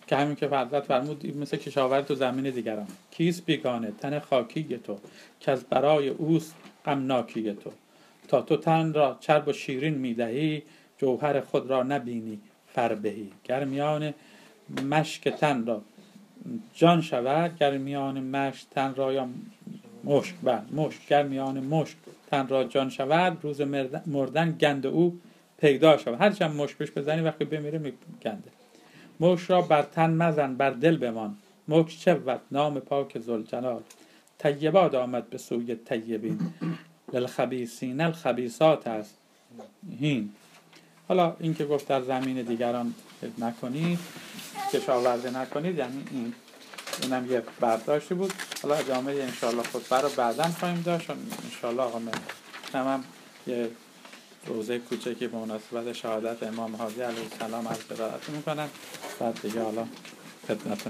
که همین که حضرت فرمود مثل کشاورز تو زمین دیگران. کیست بیگانه تن خاکی تو، که از برای اوست غمناکی تو. تا تو تن را چرب و شیرین میدهی، جوهر خود را نبینی فربهی. گرمیان مشک تن را جان شود، گرمیان مشک تن را یا مشک بر مشک گرمیان مشک تن را جان شود، روز مردن گند او پیدا شود. هر چند مشک بهش بزنی وقتی بمیره میگنده. مشک را بر تن مزن بر دل بمان، مشک چه بود نام پاک ذوالجلال. طیبات آمد به سوی طیبین، للخبیثین الخبیثات است هین. حالا این که گفت در زمین دیگران نکنید، کشاورزی نکنید، یعنی این اینم یه برداشتی بود. حالا ادامه انشاءالله خطبه رو بعداً خواهیم داشت. انشاءالله آقا من هم یه روزه کوچکی به مناسبت شهادت امام هادی علیه السلام عرض ارائه میکنن، بعد دیگه حالا خدمتتون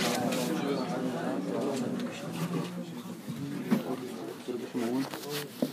هستم.